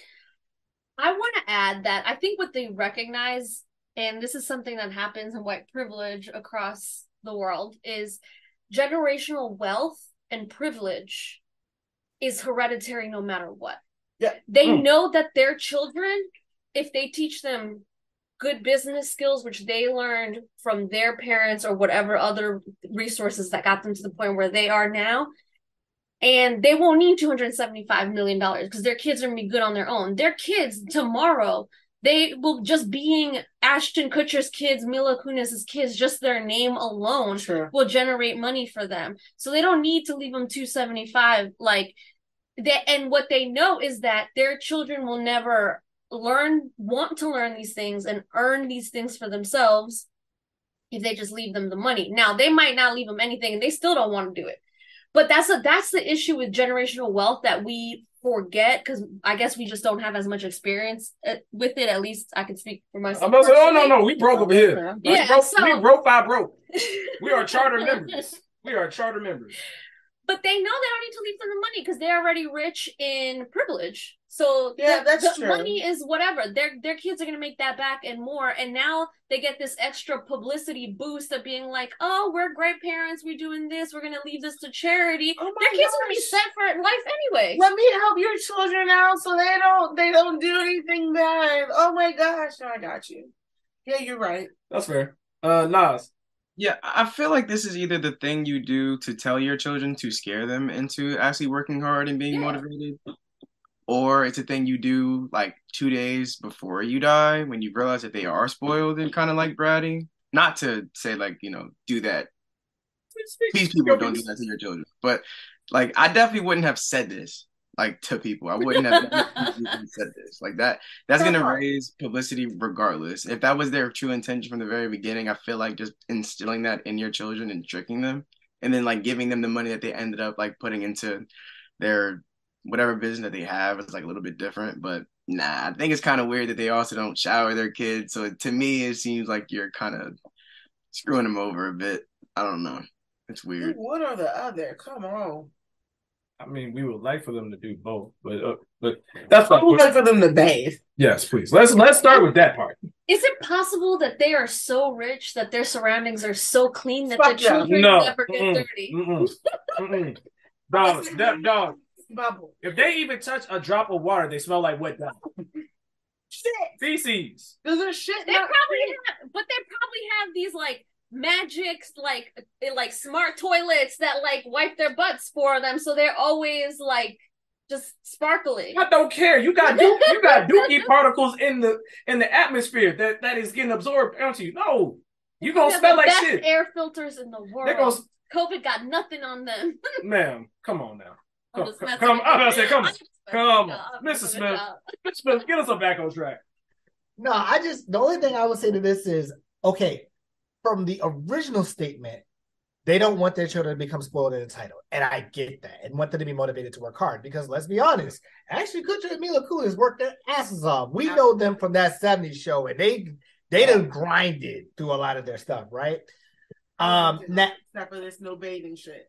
I want to add that I think what they recognize, and this is something that happens in white privilege across the world, is generational wealth and privilege is hereditary no matter what. Yeah. They know that their children, if they teach them good business skills, which they learned from their parents or whatever other resources that got them to the point where they are now, and they won't need $275 million because their kids are going to be good on their own. Their kids tomorrow, they will just being Ashton Kutcher's kids, Mila Kunis's kids, just their name alone will generate money for them. So they don't need to leave them $275. And what they know is that their children will never want to learn these things and earn these things for themselves if they just leave them the money. Now, they might not leave them anything and they still don't want to do it. But that's the issue with generational wealth that we forget, because I guess we just don't have as much experience with it. At least I can speak for myself. I'm about to say, no, we broke over here. Yeah, we broke 5 broke. We are charter members. We are charter members. But they know they don't need to leave them the money because they're already rich in privilege. So that's the true. money is whatever. Their kids are going to make that back and more. And now they get this extra publicity boost of being like, oh, we're great parents. We're doing this. We're going to leave this to charity. Their kids are going to be set for life anyway. Let me help your children out so they don't do anything bad. Oh my gosh. I got you. Yeah, you're right. That's fair. Nas. Yeah, I feel like this is either the thing you do to tell your children to scare them into actually working hard and being motivated, or it's a thing you do 2 days before you die when you realize that they are spoiled and kind of bratty. Not to say do that. Please, people, don't do that to your children. But I definitely wouldn't have said this to people. I wouldn't have said this that's going to raise publicity regardless. If that was their true intention from the very beginning, I feel like just instilling that in your children and tricking them and then giving them the money that they ended up putting into their whatever business that they have is a little bit different. But Nah, I think it's kind of weird that they also don't shower their kids. So to me, it seems like you're kind of screwing them over a bit. I don't know. It's weird. One or the other. Come on. I mean, we would like for them to do both, but that's I would like for them to bathe. Yes, please. Let's start with that part. Is it possible that they are so rich that their surroundings are so clean that Fuck the yeah. children No. never get dirty? Dog. Bubble. If they even touch a drop of water, they smell like wet dog. Shit. Feces. Does there shit? They probably have these like magic like smart toilets that like wipe their butts for them, so they're always like just sparkling. I don't care. You got dookie particles in the atmosphere that is getting absorbed onto you. No, you gonna smell like best shit. Air filters in the world. COVID got nothing on them. Ma'am, come on now. I'm just messing Come with on, you. come on, Mrs. Smith. Mrs. Smith, get us back on track. No, the only thing I would say to this is, okay, from the original statement, they don't want their children to become spoiled and entitled. And I get that and want them to be motivated to work hard because let's be honest, Ashton Kutcher and Mila Kunis worked their asses off. We know them from that 70s show and they done grinded through a lot of their stuff, right? Except for this no bathing shit.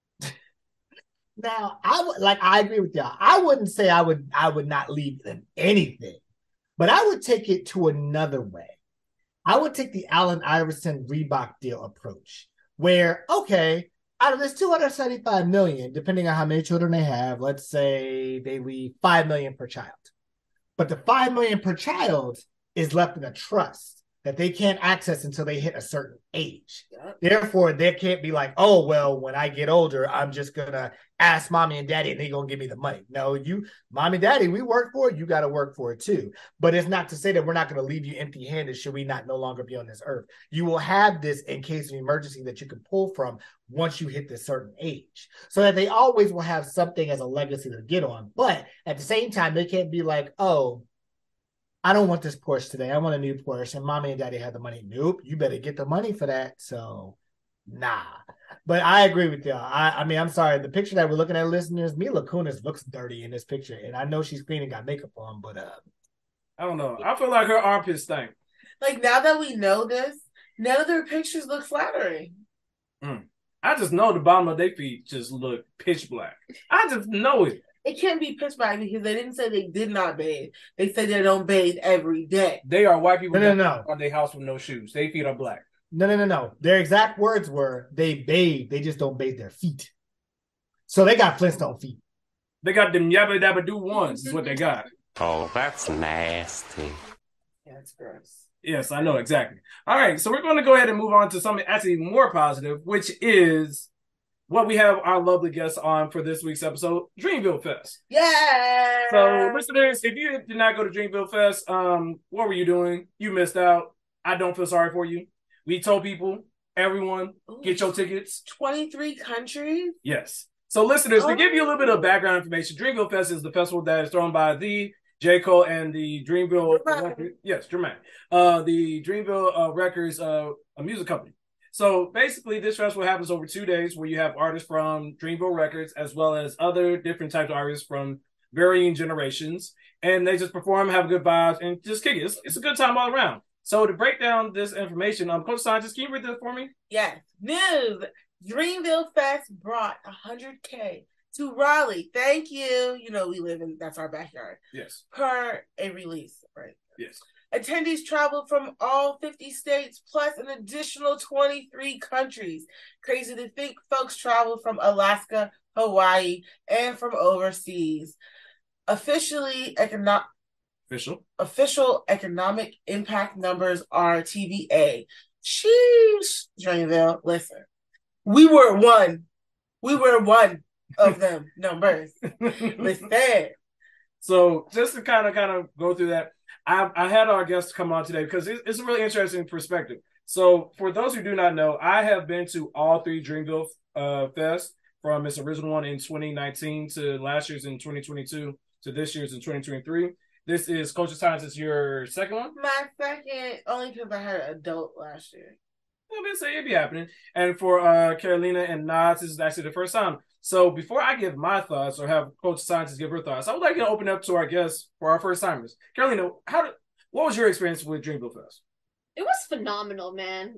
Now, I agree with y'all. I wouldn't say I would not leave them anything, but I would take it to another way. I would take the Allen Iverson Reebok deal approach, where, okay, out of this $275 million, depending on how many children they have, let's say they leave $5 million per child. But the $5 million per child is left in a trust that they can't access until they hit a certain age. Yep. Therefore, they can't be like, oh, well, when I get older, I'm just going to ask mommy and daddy and they're going to give me the money. No, mommy and daddy, we work for it. You got to work for it too. But it's not to say that we're not going to leave you empty handed should we not no longer be on this earth. You will have this in case of emergency that you can pull from once you hit this certain age. So that they always will have something as a legacy to get on. But at the same time, they can't be like, oh, I don't want this Porsche today. I want a new Porsche. And mommy and daddy have the money. Nope. You better get the money for that. So, nah. But I agree with y'all. I mean, I'm sorry. The picture that we're looking at, listeners, Mila Kunis looks dirty in this picture. And I know she's clean and got makeup on, but I don't know. I feel like her armpits stink. Like, now that we know this, none of their pictures look flattering. I just know the bottom of their feet just look pitch black. I just know it. It can't be pitch black because they didn't say they did not bathe. They said they don't bathe every day. They are white people no. on their house with no shoes. Their feet are black. No. Their exact words were they bathe. They just don't bathe their feet. So they got Flintstone feet. They got them yabba dabba do ones is what they got. Oh, that's nasty. Yeah, it's gross. Yes, I know exactly. All right, so we're going to go ahead and move on to something actually more positive, which is what we have our lovely guests on for this week's episode, Dreamville Fest. Yeah. So, listeners, if you did not go to Dreamville Fest, what were you doing? You missed out. I don't feel sorry for you. We told people, everyone, get your tickets. 23 countries? Yes. So, listeners, to give you a little bit of background information, Dreamville Fest is the festival that is thrown by the J. Cole and the Dreamville Records. Yes, Jermaine. The Dreamville Records, a music company. So basically, this festival happens over 2 days where you have artists from Dreamville Records as well as other different types of artists from varying generations. And they just perform, have a good vibes, and just kick it. It's a good time all around. So to break down this information, Coach Sanchez, can you read this for me? Yes. News. Dreamville Fest brought 100K to Raleigh. Thank you. You know, that's our backyard. Yes. Per a release, right? Yes. Attendees traveled from all 50 states, plus an additional 23 countries. Crazy to think folks traveled from Alaska, Hawaii, and from overseas. Official economic impact numbers are TBA. Sheesh, Dreamville, listen. We were one of them numbers. Listen. So just to kind of go through that, I had our guests come on today because it's a really interesting perspective. So for those who do not know, I have been to all three Dreamville Fest, from its original one in 2019 to last year's in 2022 to this year's in 2023. This is Coach Science. Is your second one? My second, only because I had an adult last year. I'm gonna say it'd be happening. And for Carolina and Nas, this is actually the first time. So before I give my thoughts or have Coach Scientist give her thoughts, I would like to open up to our guests for our first timers. Carolina, what was your experience with Dreamville Fest? It was phenomenal, man.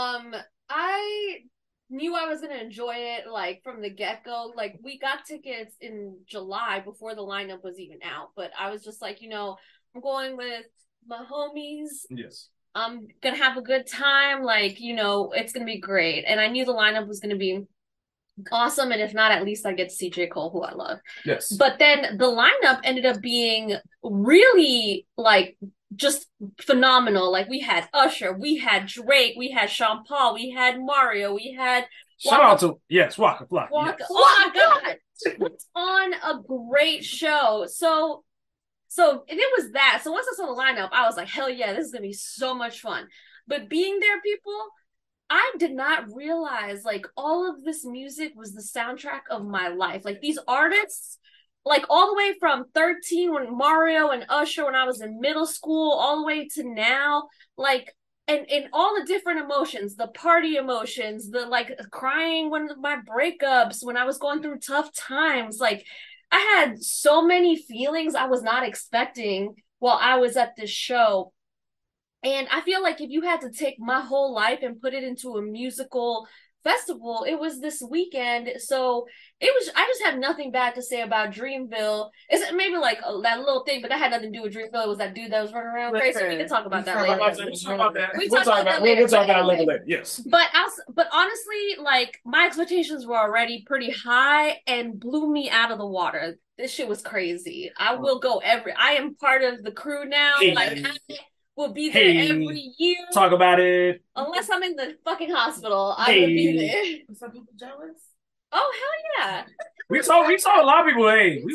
I knew I was gonna enjoy it like from the get-go. Like we got tickets in July before the lineup was even out, but I was just like, I'm going with my homies. Yes. I'm gonna have a good time, like, it's gonna be great. And I knew the lineup was gonna be awesome, and if not, at least I get to see J. Cole, who I love. Yes. But then the lineup ended up being really like just phenomenal. Like we had Usher, we had Drake, we had Sean Paul, we had Mario, we had shout out to Waka Flocka. Waka. Yes. Oh my god. Put on a great show. So and it was that. So once I saw the lineup, I was like, hell yeah, this is gonna be so much fun. But being there, people, I did not realize like all of this music was the soundtrack of my life. Like these artists, like all the way from 13 when Mario and Usher when I was in middle school, all the way to now, like and all the different emotions, the party emotions, the like crying when my breakups, when I was going through tough times, like I had so many feelings I was not expecting while I was at this show. And I feel like if you had to take my whole life and put it into a musical festival, it was this weekend. So I just have nothing bad to say about Dreamville. It's maybe like that little thing, but that had nothing to do with Dreamville. It was that dude that was running around crazy. We can talk about that later. We'll talk about that later. Yes. But honestly, like my expectations were already pretty high and blew me out of the water. This shit was crazy. I will go I am part of the crew now. Hey. Like will be there every year. Talk about it. Unless I'm in the fucking hospital, I will be there. Are some people jealous? Oh hell yeah! We saw a lot of people.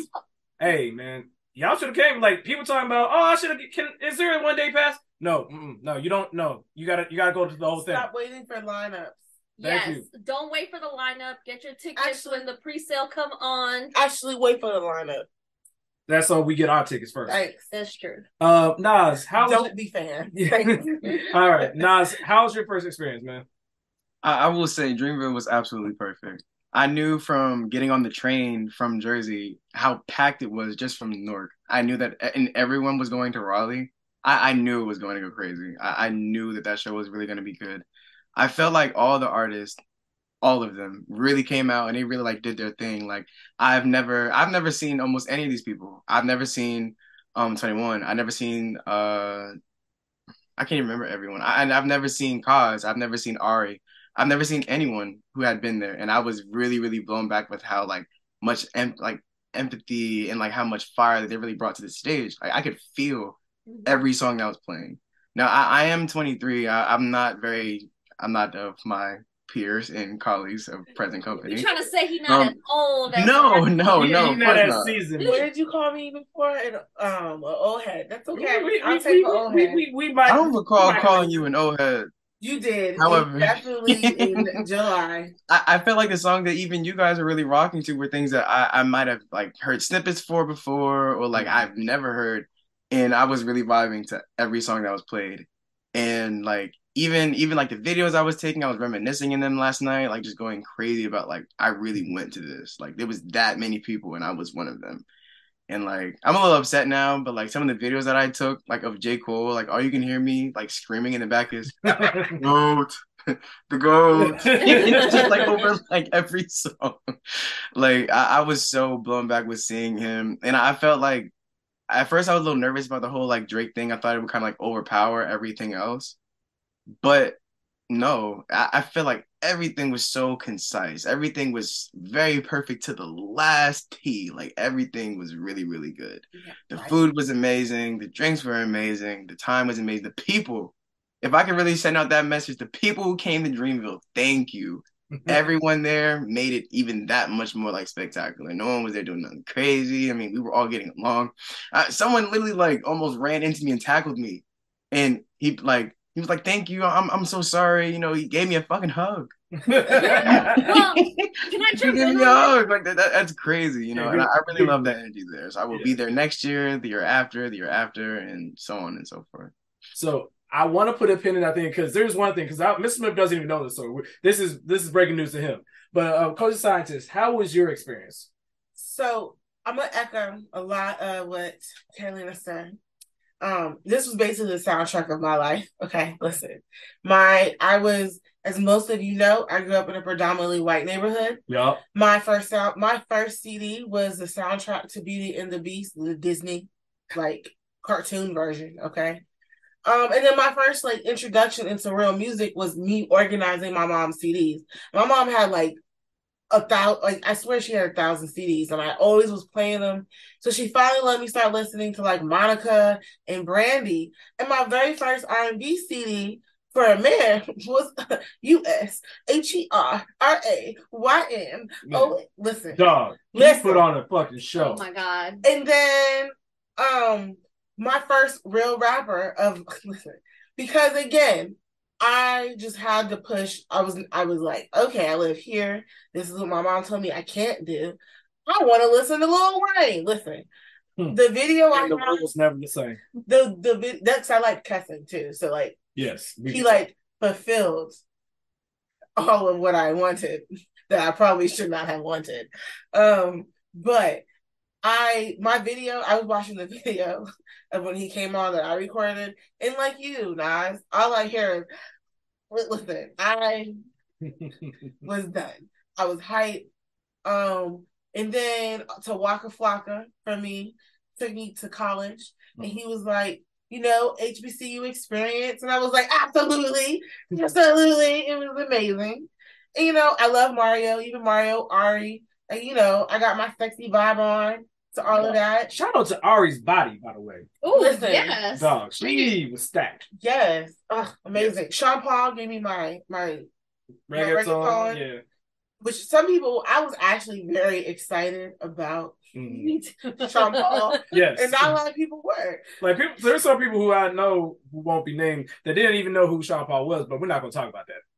Hey man, y'all should have came. Like people talking about, oh, I should have. Is there a 1 day pass? No, no, you don't. No, you gotta go to the whole thing. Stop waiting for lineups. Yes, don't wait for the lineup. Get your tickets when the pre-sale come on. Actually, wait for the lineup. That's so we get our tickets first. Thanks. That's true. Nas, don't be fan. All right, Nas, how was your first experience, man? I will say Dreamville was absolutely perfect. I knew from getting on the train from Jersey how packed it was just from Newark. I knew that, and everyone was going to Raleigh. I knew it was going to go crazy. I knew that show was really going to be good. I felt like all the artists, all of them really came out and they really like did their thing. Like I've never seen almost any of these people. I've never seen 21. I've never seen I can't even remember everyone. I've never seen Kaz. I've never seen Ari. I've never seen anyone who had been there, and I was really, really blown back with how like much empathy and like how much fire that they really brought to the stage. Like I could feel every song that was playing. Now I am 23. I'm not of my peers and colleagues of present company. You trying to say he's not as old as no, he's not as seasoned. What did you call me before? An old head. That's okay. I'll take an old head. I don't recall calling you an old head. You did. However, definitely in July. I felt like the song that even you guys are really rocking to were things that I might have like heard snippets for before, or like I've never heard, and I was really vibing to every song that was played, and like even like the videos I was taking, I was reminiscing in them last night, like just going crazy about like I really went to this. Like there was that many people, and I was one of them. And like I'm a little upset now, but like some of the videos that I took, like of J. Cole, like all you can hear me like screaming in the back is GOAT, the GOAT. Just like over like every song. Like I was so blown back with seeing him. And I felt like at first I was a little nervous about the whole like Drake thing. I thought it would kind of like overpower everything else. But no, I feel like everything was so concise. Everything was very perfect to the last T. Like everything was really, really good. Yeah, the food was amazing. The drinks were amazing. The time was amazing. The people, if I could really send out that message, the people who came to Dreamville, thank you. Everyone there made it even that much more like spectacular. No one was there doing nothing crazy. I mean, we were all getting along. Someone literally like almost ran into me and tackled me. And he was like, thank you. I'm so sorry. You know, he gave me a fucking hug. Well, can I jump in? Me a hug. Like that's crazy, you know. And I really love that energy there. So I will be there next year, the year after, and so on and so forth. So I want to put a pin in that thing because there's one thing, because Mr. Smith doesn't even know this, so this is breaking news to him. But Coach Scientist, how was your experience? So I'm gonna echo a lot of what Carolina said. This was basically the soundtrack of my life. Okay, listen. I was, as most of you know, I grew up in a predominantly white neighborhood. Yeah. My first CD was the soundtrack to Beauty and the Beast, the Disney cartoon version. Okay. And then my first introduction into real music was me organizing my mom's CDs. My mom had 1,000, I swear she had 1,000 CDs, and I always was playing them. So she finally let me start listening to Monica and Brandy. And my very first R&B CD for a man was USHERAYN. Oh, listen, dog, he put on a fucking show. Oh my god! And then, my first real rapper because again, I just had to push. I was like, okay, I live here. This is what my mom told me I can't do. I want to listen to Lil Wayne. Listen, the video the was never the same. That's I like cussing too. So yes, he fulfilled all of what I wanted that I probably should not have wanted. But I was watching the video of when he came on that I recorded, and like you, Nas, all I hear is, listen, I was done. I was hyped. And then to Waka Flocka for me took me to college, and he was like, HBCU experience, and I was like, absolutely, absolutely, it was amazing. And I love Mario, even Mario, Ari, and I got my sexy vibe on. To all of that. Shout out to Ari's body, by the way. Oh, yes. Dog, she was stacked. Yes. Oh, amazing. Yes. Sean Paul gave me my reggaeton. Yeah. Which some people, I was actually very excited about. Sean Paul. Yes. And not a lot of people were. There's some people who I know who won't be named that didn't even know who Sean Paul was, but we're not going to talk about that.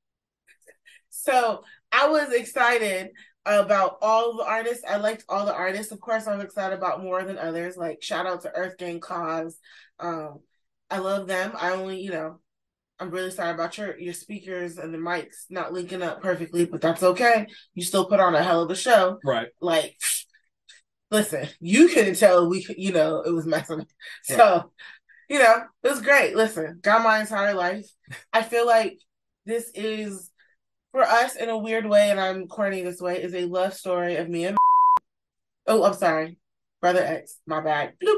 So I was excited about all the artists. I liked all the artists. Of course, I was excited about more than others. Shout out to Earth Gang Cause. I love them. I only, I'm really sorry about your speakers and the mics not linking up perfectly, but that's okay. You still put on a hell of a show. Right. Listen, you couldn't tell it was messing up. Right. So, it was great. Listen, got my entire life. I feel like this is, for us, in a weird way, and I'm corny this way, is a love story of me and oh, I'm sorry. Brother X, my bad. Bloop,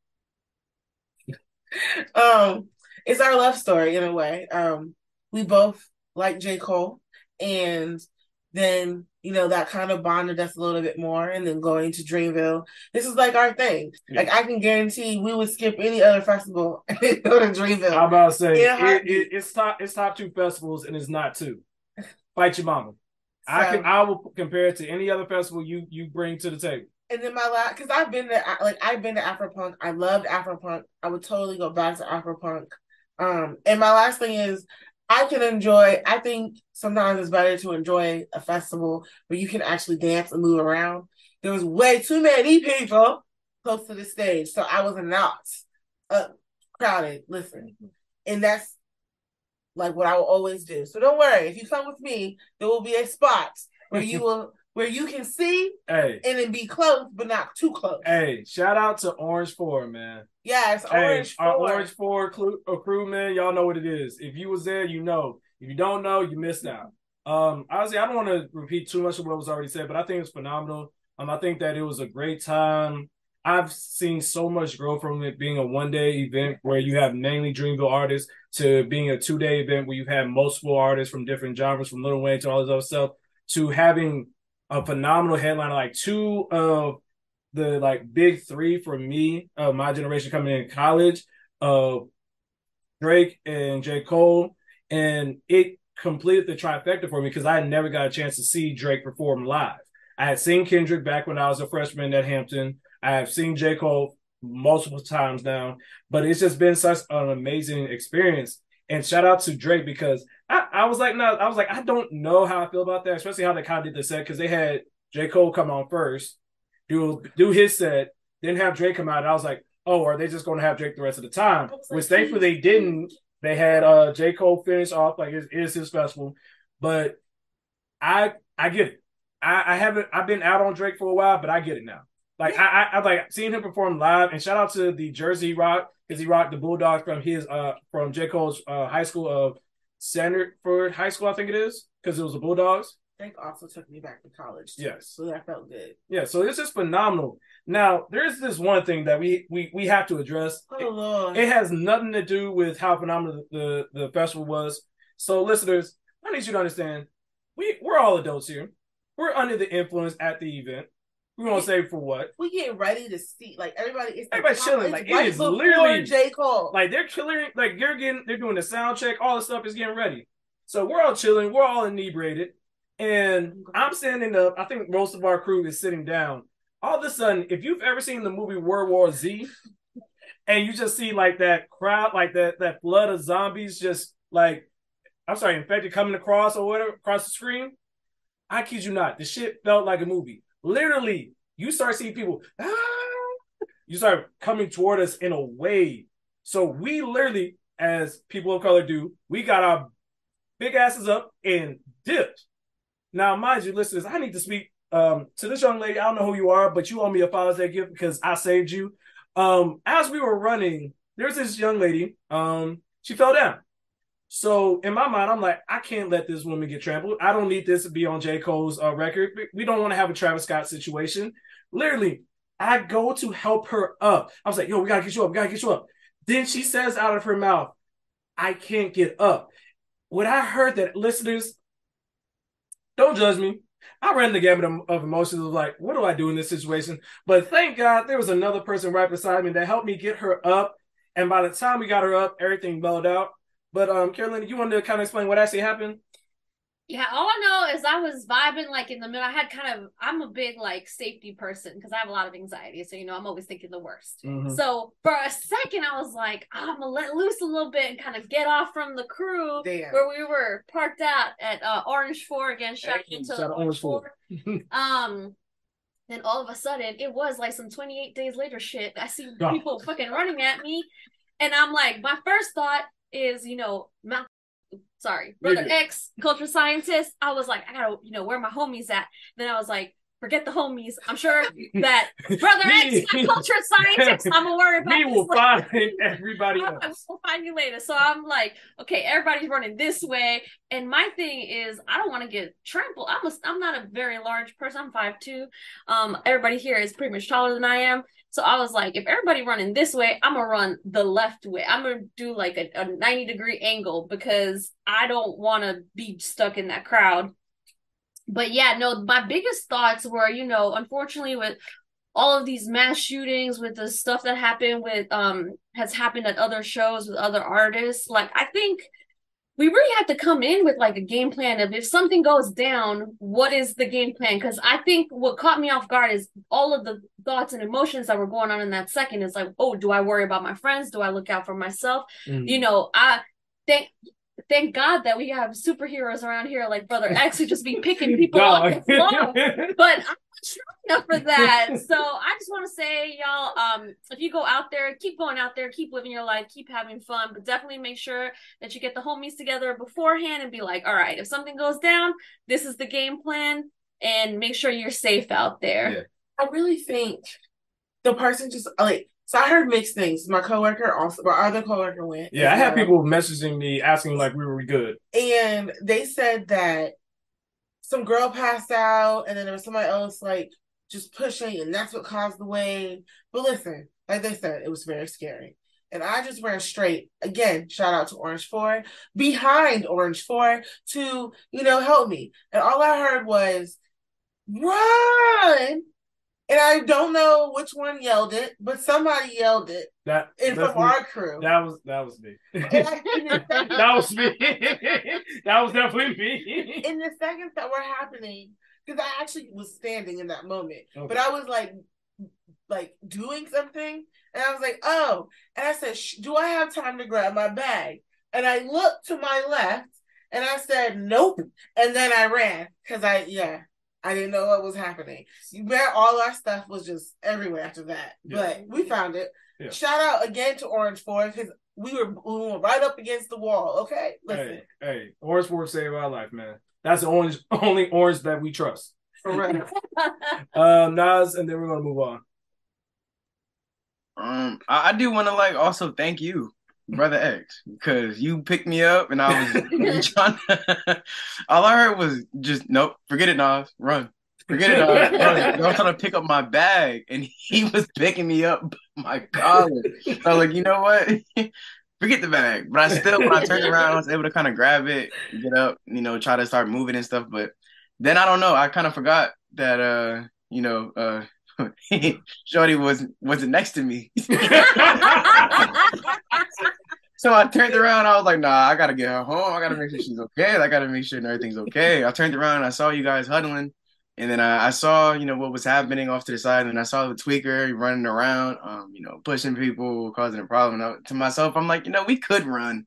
bloop. It's our love story in a way. We both like J. Cole, and then, that kind of bonded us a little bit more, and then going to Dreamville. This is our thing. Yeah. I can guarantee we would skip any other festival and go to Dreamville. I'm about to say, it's top 2 festivals, and it's not 2. Fight your mama. So, I will compare it to any other festival you bring to the table. And then because I've been to Afropunk. I loved Afropunk. I would totally go back to Afropunk. And my last thing is, I think sometimes it's better to enjoy a festival where you can actually dance and move around. There was way too many people close to the stage, so I was not crowded. Listen, and that's what I will always do. So don't worry. If you come with me, there will be a spot where you can see and then be close, but not too close. Hey, shout out to Orange 4, man. Yes, Orange 4. Our Orange 4 crew, man, y'all know what it is. If you was there, you know. If you don't know, you missed out. Honestly, I don't want to repeat too much of what was already said, but I think it's phenomenal. I think that it was a great time. I've seen so much growth from it being a one-day event where you have mainly Dreamville artists to being a 2-day event where you've had multiple artists from different genres, from Lil Wayne to all this other stuff, to having a phenomenal headliner, 2 of the big 3 for me, my generation coming in college, Drake and J. Cole, and it completed the trifecta for me because I had never got a chance to see Drake perform live. I had seen Kendrick back when I was a freshman at Hampton. I have seen J. Cole multiple times now, but it's just been such an amazing experience. And shout out to Drake because I was like, I don't know how I feel about that, especially how they kind of did the set because they had J. Cole come on first, do his set, then have Drake come out. And I was like, oh, are they just going to have Drake the rest of the time? Like, Which thankfully they didn't. They had J. Cole finish off, like it is his festival. But I get it. I've been out on Drake for a while, but I get it now. Like I like seeing him perform live, and shout out to the Jersey Rock, because he rocked the Bulldogs from J. Cole's high school of Sanford High School, I think it is, because it was the Bulldogs. Drake also took me back to college too, Yes. so that felt good. Yeah, so it's just phenomenal. Now, there's this one thing that we have to address. Oh Lord. It has nothing to do with how phenomenal the festival was. So, listeners, I need you to understand, we're all adults here. We're under the influence at the event. We're gonna say for what? We get ready to see, like everybody's chilling. Like right it is before literally J. Cole. Like they're killing. Like they're doing the sound check. All the stuff is getting ready. So we're all chilling. We're all inebriated, and I'm standing up. I think most of our crew is sitting down. All of a sudden, if you've ever seen the movie World War Z, and you just see like that crowd, like that flood of zombies, just like infected coming across or whatever across the screen. I kid you not, the shit felt like a movie. Literally, you start seeing people, you start coming toward us in a wave. So we literally, as people of color do, we got our big asses up and dipped. Now, mind you, listeners, I need to speak to this young lady. I don't know who you are, but you owe me a Father's Day gift because I saved you. As we were running, there's this young lady. She fell down. So in my mind, I'm like, I can't let this woman get trampled. I don't need this to be on J. Cole's record. We don't want to have a Travis Scott situation. Literally, I go to help her up. I was like, yo, we gotta get you up. We gotta get you up. Then she says out of her mouth, I can't get up. When I heard that, listeners, don't judge me. I ran the gamut of emotions of like, what do I do in this situation? But thank God there was another person right beside me that helped me get her up. And by the time we got her up, everything mellowed out. But Carolina, you wanted to kind of explain what actually happened? Yeah, all I know is I was vibing like in the middle. I'm a big like safety person because I have a lot of anxiety. So, I'm always thinking the worst. Mm-hmm. So for a second, I was like, I'm going to let loose a little bit and kind of get off from the crew where we were parked out at Orange 4 again. Shout out to Orange 4. Then all of a sudden, it was like some 28 days later shit. I see people fucking running at me. And I'm like, my first thought is, Brother X, culture scientist. I was like, I gotta, where my homies at? Then I was like, forget the homies. I'm sure that Brother X, my culture scientist, I'm gonna worry about. We will find everybody else. We'll find you later. So I'm like, okay, everybody's running this way, and my thing is, I don't want to get trampled. I'm not a very large person. I'm 5'2". Everybody here is pretty much taller than I am. So I was like, if everybody running this way, I'm going to run the left way. I'm going to do like a 90-degree angle because I don't want to be stuck in that crowd. But yeah, no, my biggest thoughts were, unfortunately with all of these mass shootings, with the stuff that happened has happened at other shows with other artists. Like, I think we really have to come in with like a game plan of if something goes down, what is the game plan? Because I think what caught me off guard is all of the thoughts and emotions that were going on in that second. It's like, oh, do I worry about my friends? Do I look out for myself? I thank God that we have superheroes around here like Brother X who just be picking people up and flow. But I'm not strong enough for that. So I just want to say, y'all, if you go out there, keep going out there, keep living your life, keep having fun, but definitely make sure that you get the homies together beforehand and be like, all right, if something goes down, this is the game plan, and make sure you're safe out there. Yeah. I really think the person just so I heard mixed things. My other coworker went. Yeah, I had people messaging me asking like we were good. And they said that some girl passed out and then there was somebody else like just pushing and that's what caused the wave. But listen, like they said, it was very scary. And I just ran straight, again, shout out to Orange 4, behind Orange 4 to, help me. And all I heard was, run! And I don't know which one yelled it, but somebody yelled it. From our crew. That was me. That was me. That was definitely me. In the seconds that were happening, because I actually was standing in that moment, but I was like doing something, and I was like, oh, and I said, do I have time to grab my bag? And I looked to my left, and I said, nope, and then I ran because I didn't know what was happening. All our stuff was just everywhere after that. Yeah. But we found it. Shout out again to Orange Forest because we were right up against the wall. Okay, listen. Hey, Orange Forest saved our life, man. That's the only orange that we trust. Correct. Nas, and then we're gonna move on. I do want to also thank you, Brother X, because you picked me up and I was trying to, all I heard was just, nope, forget it, Nas, run. Forget it, Nas. I was trying to pick up my bag and he was picking me up by my collar. So I was like, you know what? Forget the bag. But when I turned around, I was able to kind of grab it, get up, try to start moving and stuff. But then I don't know, I kind of forgot that, Shorty wasn't next to me. So I turned around. I was like, nah, I got to get her home. I got to make sure she's okay. I got to make sure everything's okay. I turned around and I saw you guys huddling. And then I saw, what was happening off to the side. And I saw the tweaker running around, pushing people, causing a problem. And to myself, I'm like, we could run.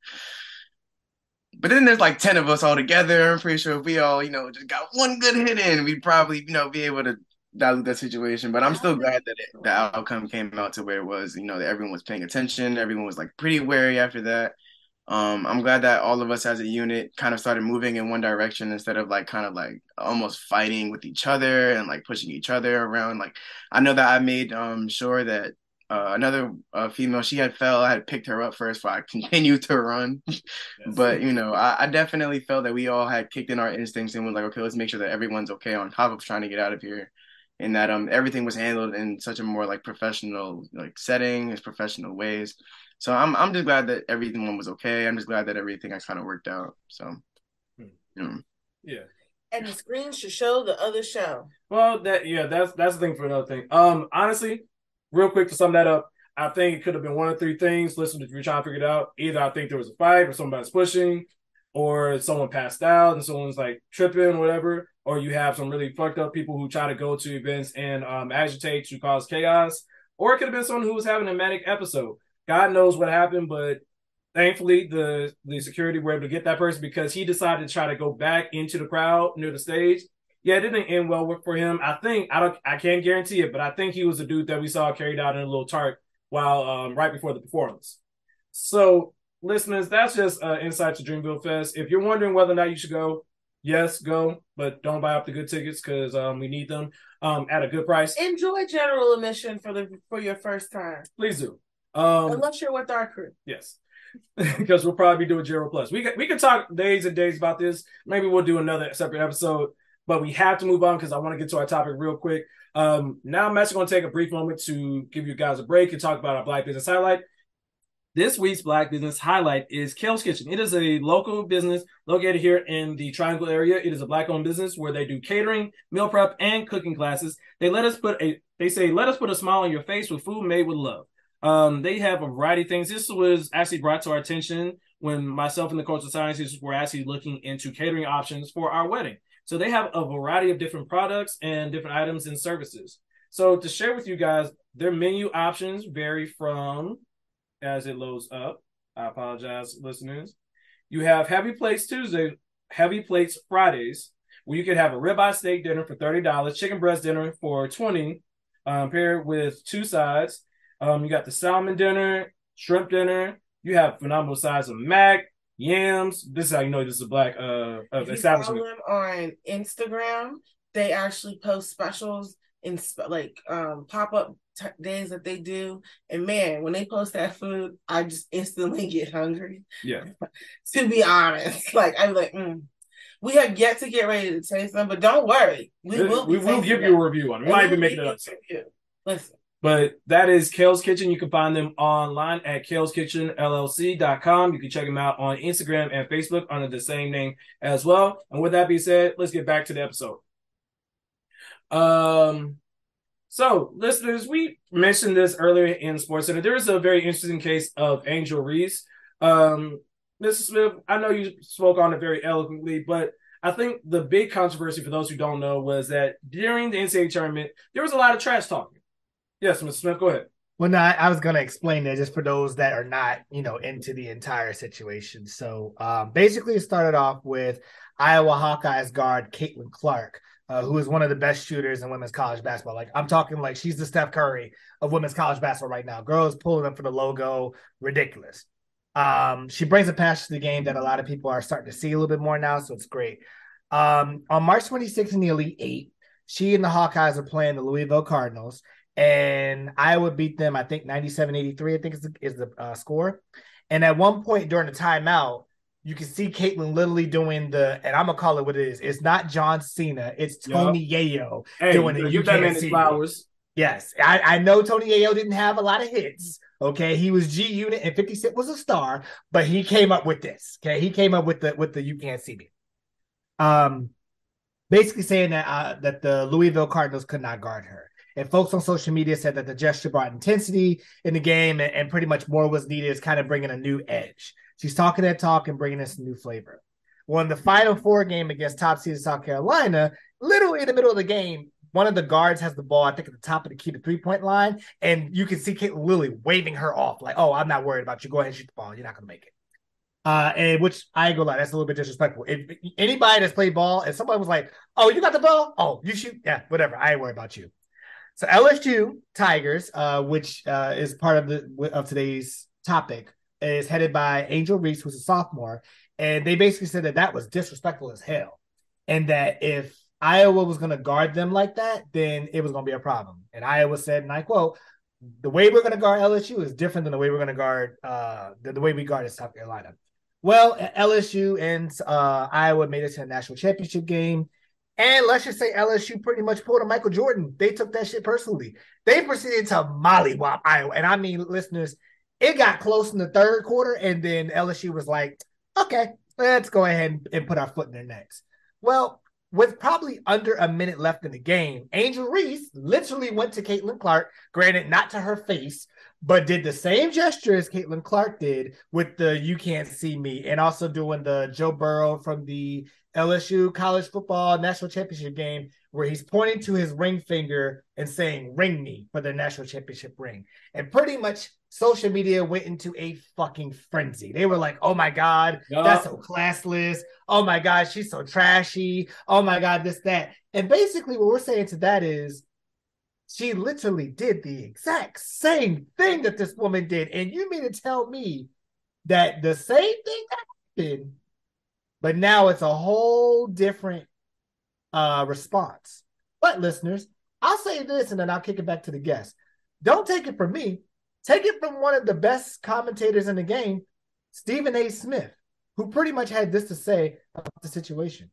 But then there's 10 of us all together. I'm pretty sure if we all, just got one good hit in, we'd probably, be able to dilute that situation. But I'm still glad that the outcome came out to where it was, that everyone was paying attention. Everyone was pretty wary after that. I'm glad that all of us as a unit kind of started moving in one direction instead of almost fighting with each other and pushing each other around. I know that I made sure that another female, she had fell. I had picked her up first before I continued to run. Yes. But, I definitely felt that we all had kicked in our instincts and was like, okay, let's make sure that everyone's okay on top of trying to get out of here. And that everything was handled in such a more professional setting, as professional ways. So I'm just glad that everyone was okay. I'm just glad that everything has kind of worked out. So, yeah. And the screen should show the other show. Well, that's the thing for another thing. Honestly, real quick to sum that up, I think it could have been one of three things. Listen, if you're trying to figure it out, either I think there was a fight or somebody's pushing, or someone passed out and someone's tripping, whatever, or you have some really fucked up people who try to go to events and agitate to cause chaos, or it could have been someone who was having a manic episode. God knows what happened, but thankfully the security were able to get that person because he decided to try to go back into the crowd near the stage. Yeah, it didn't end well for him. I can't guarantee it, but I think he was the dude that we saw carried out in a little tarp while right before the performance. So, listeners, that's just insight to Dreamville Fest. If you're wondering whether or not you should go, yes, go, but don't buy up the good tickets because we need them at a good price. Enjoy general admission for your first time. Please do. Unless you're with our crew. Yes. Because we'll probably be doing Zero Plus. We could talk days and days about this. Maybe we'll do another separate episode, but we have to move on because I want to get to our topic real quick. Now I'm actually going to take a brief moment to give you guys a break and talk about our Black Business Highlight. This week's Black Business Highlight is Kale's Kitchen. It is a local business located here in the Triangle area. It is a Black-owned business where they do catering, meal prep, and cooking classes. They say, let us put a smile on your face with food made with love. They have a variety of things. This was actually brought to our attention when myself and the Cultural Sciences were actually looking into catering options for our wedding. So they have a variety of different products and different items and services. So to share with you guys, their menu options vary from, as it loads up, I apologize, listeners. You have Heavy Plates Tuesday, Heavy Plates Fridays, where you can have a ribeye steak dinner for $30, chicken breast dinner for $20, paired with 2 sides. You got the salmon dinner, shrimp dinner. You have phenomenal sides of mac, yams. This is how you know this is a Black establishment. If you follow them on Instagram, they actually post specials in pop-up days that they do. And man, when they post that food, I just instantly get hungry. Yeah. To be honest, I'm like, we have yet to get ready to taste them, but don't worry, we will give you a review on it. We might even make it up. Listen. But that is Kale's Kitchen. You can find them online at kaleskitchenllc.com. You can check them out on Instagram and Facebook under the same name as well. And with that being said, let's get back to the episode. So, listeners, we mentioned this earlier in SportsCenter. There is a very interesting case of Angel Reese. Mr. Smith, I know you spoke on it very eloquently, but I think the big controversy for those who don't know was that during the NCAA tournament, there was a lot of trash talking. Yes, Mr. Smith, go ahead. Well, no, I was going to explain that just for those that are not, into the entire situation. So basically it started off with Iowa Hawkeyes guard Caitlin Clark who is one of the best shooters in women's college basketball. Like, I'm talking like she's the Steph Curry of women's college basketball right now. Girls pulling up for the logo, ridiculous. She brings a passion to the game that a lot of people are starting to see a little bit more now, so it's great. On March 26th in the Elite Eight, she and the Hawkeyes are playing the Louisville Cardinals, and Iowa beat them, I think, 97-83, I think is the score. And at one point during the timeout, you can see Caitlin literally doing and I'm going to call it what it is. It's not John Cena. It's Tony Yayo doing it. You that man his flowers. Yes. I know Tony Yayo didn't have a lot of hits. Okay. He was G Unit and 50 Cent was a star, but he came up with this. Okay. He came up with the You Can't See Me. Basically saying that the Louisville Cardinals could not guard her. And folks on social media said that the gesture brought intensity in the game and pretty much more was needed. It's kind of bringing a new edge. She's talking that talk and bringing us a new flavor. Well, in the Final Four game against top seed South Carolina, literally in the middle of the game, one of the guards has the ball, I think, at the top of the key to three-point line, and you can see Caitlin Lilly waving her off, like, oh, I'm not worried about you. Go ahead and shoot the ball. You're not going to make it. And which I ain't gonna lie, that's a little bit disrespectful. If anybody that's played ball, if somebody was like, oh, you got the ball? Oh, you shoot? Yeah, whatever. I ain't worried about you. So LSU Tigers, which is part of today's topic, is headed by Angel Reese, who's a sophomore, and they basically said that was disrespectful as hell, and that if Iowa was going to guard them like that, then it was going to be a problem. And Iowa said, and I quote, "The way we're going to guard LSU is different than the way we're going to guard the way we guarded South Carolina." Well, LSU and Iowa made it to a national championship game. And let's just say LSU pretty much pulled a Michael Jordan. They took that shit personally. They proceeded to mollywop Iowa. And I mean, listeners, it got close in the third quarter, and then LSU was like, okay, let's go ahead and put our foot in their necks. Well, with probably under a minute left in the game, Angel Reese literally went to Caitlin Clark, granted not to her face, but did the same gesture as Caitlin Clark did with the You Can't See Me, and also doing the Joe Burrow from the LSU college football national championship game, where he's pointing to his ring finger and saying, ring me for the national championship ring. And pretty much social media went into a fucking frenzy. They were like, oh my God, that's so classless. Oh my God, she's so trashy. Oh my God, this, that. And basically what we're saying to that is, she literally did the exact same thing that this woman did. And you mean to tell me that the same thing happened, but now it's a whole different response? But listeners, I'll say this and then I'll kick it back to the guest. Don't take it from me. Take it from one of the best commentators in the game, Stephen A. Smith, who pretty much had this to say about the situation.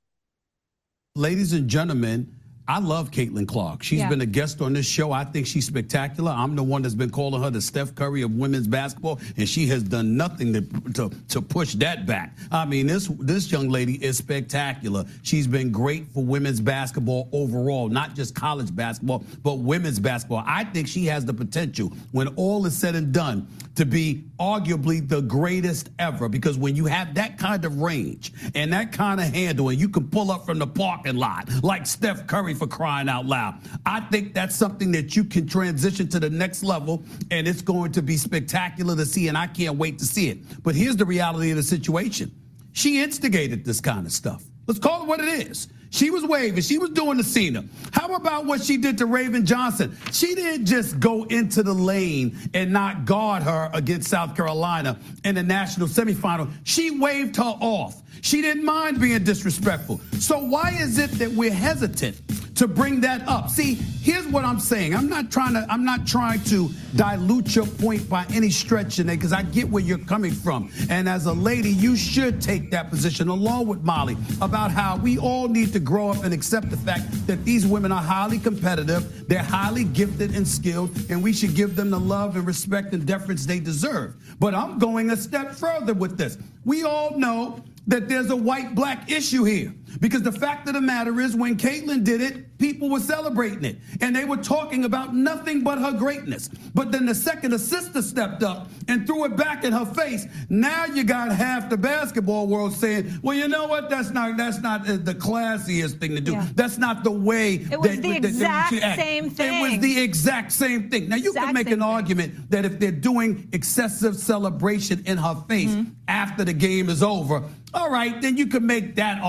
Ladies and gentlemen, I love Caitlin Clark. She's been a guest on this show. I think she's spectacular. I'm the one that's been calling her the Steph Curry of women's basketball, and she has done nothing to push that back. I mean, this young lady is spectacular. She's been great for women's basketball overall, not just college basketball, but women's basketball. I think she has the potential, when all is said and done, to be arguably the greatest ever, because when you have that kind of range and that kind of handle, and you can pull up from the parking lot like Steph Curry, for crying out loud, I think that's something that you can transition to the next level, and it's going to be spectacular to see, and I can't wait to see it. But here's the reality of the situation. She instigated this kind of stuff. Let's call it what it is. She was waving. She was doing the Cena. How about what she did to Raven Johnson? She didn't just go into the lane and not guard her against South Carolina in the national semifinal. She waved her off. She didn't mind being disrespectful. So why is it that we're hesitant to bring that up? See, here's what I'm saying. I'm not trying to dilute your point by any stretch, Janae, because I get where you're coming from. And as a lady, you should take that position along with Molly about how we all need to grow up and accept the fact that these women are highly competitive, they're highly gifted and skilled, and we should give them the love and respect and deference they deserve. But I'm going a step further with this. We all know that there's a white-black issue here, because the fact of the matter is, when Caitlin did it, people were celebrating it, and they were talking about nothing but her greatness. But then the second a sister stepped up and threw it back in her face, now you got half the basketball world saying, well, you know what, that's not the classiest thing to do. Yeah. That's not the way. It was the exact same thing. It was the exact same thing. Now, you can make an argument that if they're doing excessive celebration in her face after the game is over, all right, then you can make that argument.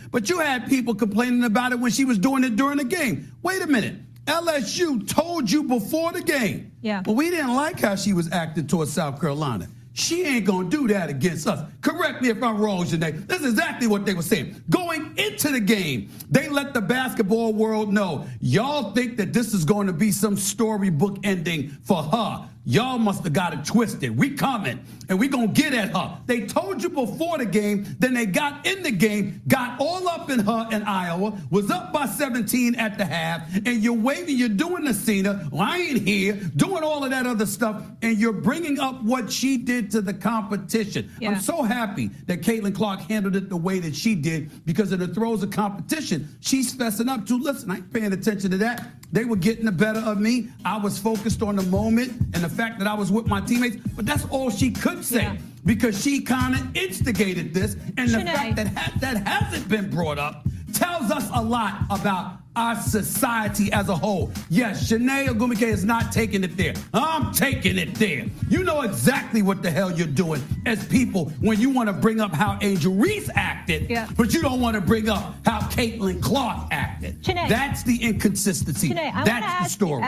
But you had people complaining about it when she was doing it during the game. Wait a minute. LSU told you before the game. Yeah. But we didn't like how she was acting towards South Carolina. She ain't going to do that against us. Correct me if I'm wrong, Janae. That's exactly what they were saying. Going into the game, they let the basketball world know, y'all think that this is going to be some storybook ending for her. Y'all must have got it twisted. We coming, and we going to get at her. They told you before the game, then they got in the game, got all up in her in Iowa, was up by 17 at the half, and you're waiting, you're doing the Cena, well, I ain't here, doing all of that other stuff, and you're bringing up what she did to the competition. Yeah. I'm so happy that Caitlin Clark handled it the way that she did, because in the throes of competition, she's fessing up to, listen, I ain't paying attention to that. They were getting the better of me. I was focused on the moment and the fact that I was with my teammates, but that's all she could say because she kind of instigated this. And the fact that hasn't been brought up tells us a lot about our society as a whole. Yes, Shanae Ogwumike is not taking it there. I'm taking it there. You know exactly what the hell you're doing as people when you want to bring up how Angel Reese acted, but you don't want to bring up how Caitlin Clark acted. Shanae. That's the inconsistency. Shanae, That's the story.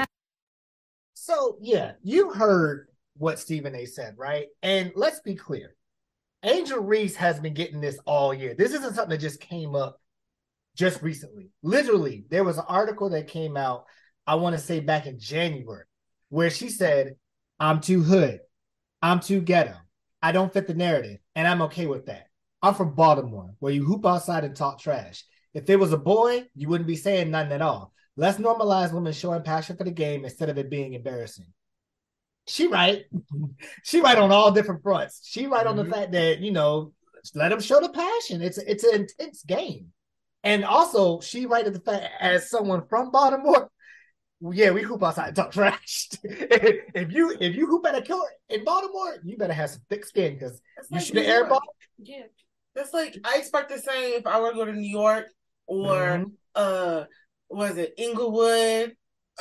So, yeah, you heard what Stephen A. said, right? And let's be clear. Angel Reese has been getting this all year. This isn't something that just came up just recently. Literally, there was an article that came out, I want to say back in January, where she said, I'm too hood. I'm too ghetto. I don't fit the narrative, and I'm okay with that. I'm from Baltimore, where you hoop outside and talk trash. If it was a boy, you wouldn't be saying nothing at all. Let's normalize women showing passion for the game instead of it being embarrassing. She right. She right on all different fronts. She right on the fact that, you know, let them show the passion. It's an intense game. And also, she right at the fact, as someone from Baltimore, yeah, we hoop outside and talk trash. if you hoop at a court in Baltimore, you better have some thick skin because you shoot an air ball. Yeah, that's like I expect the same if I were to go to New York or was it Inglewood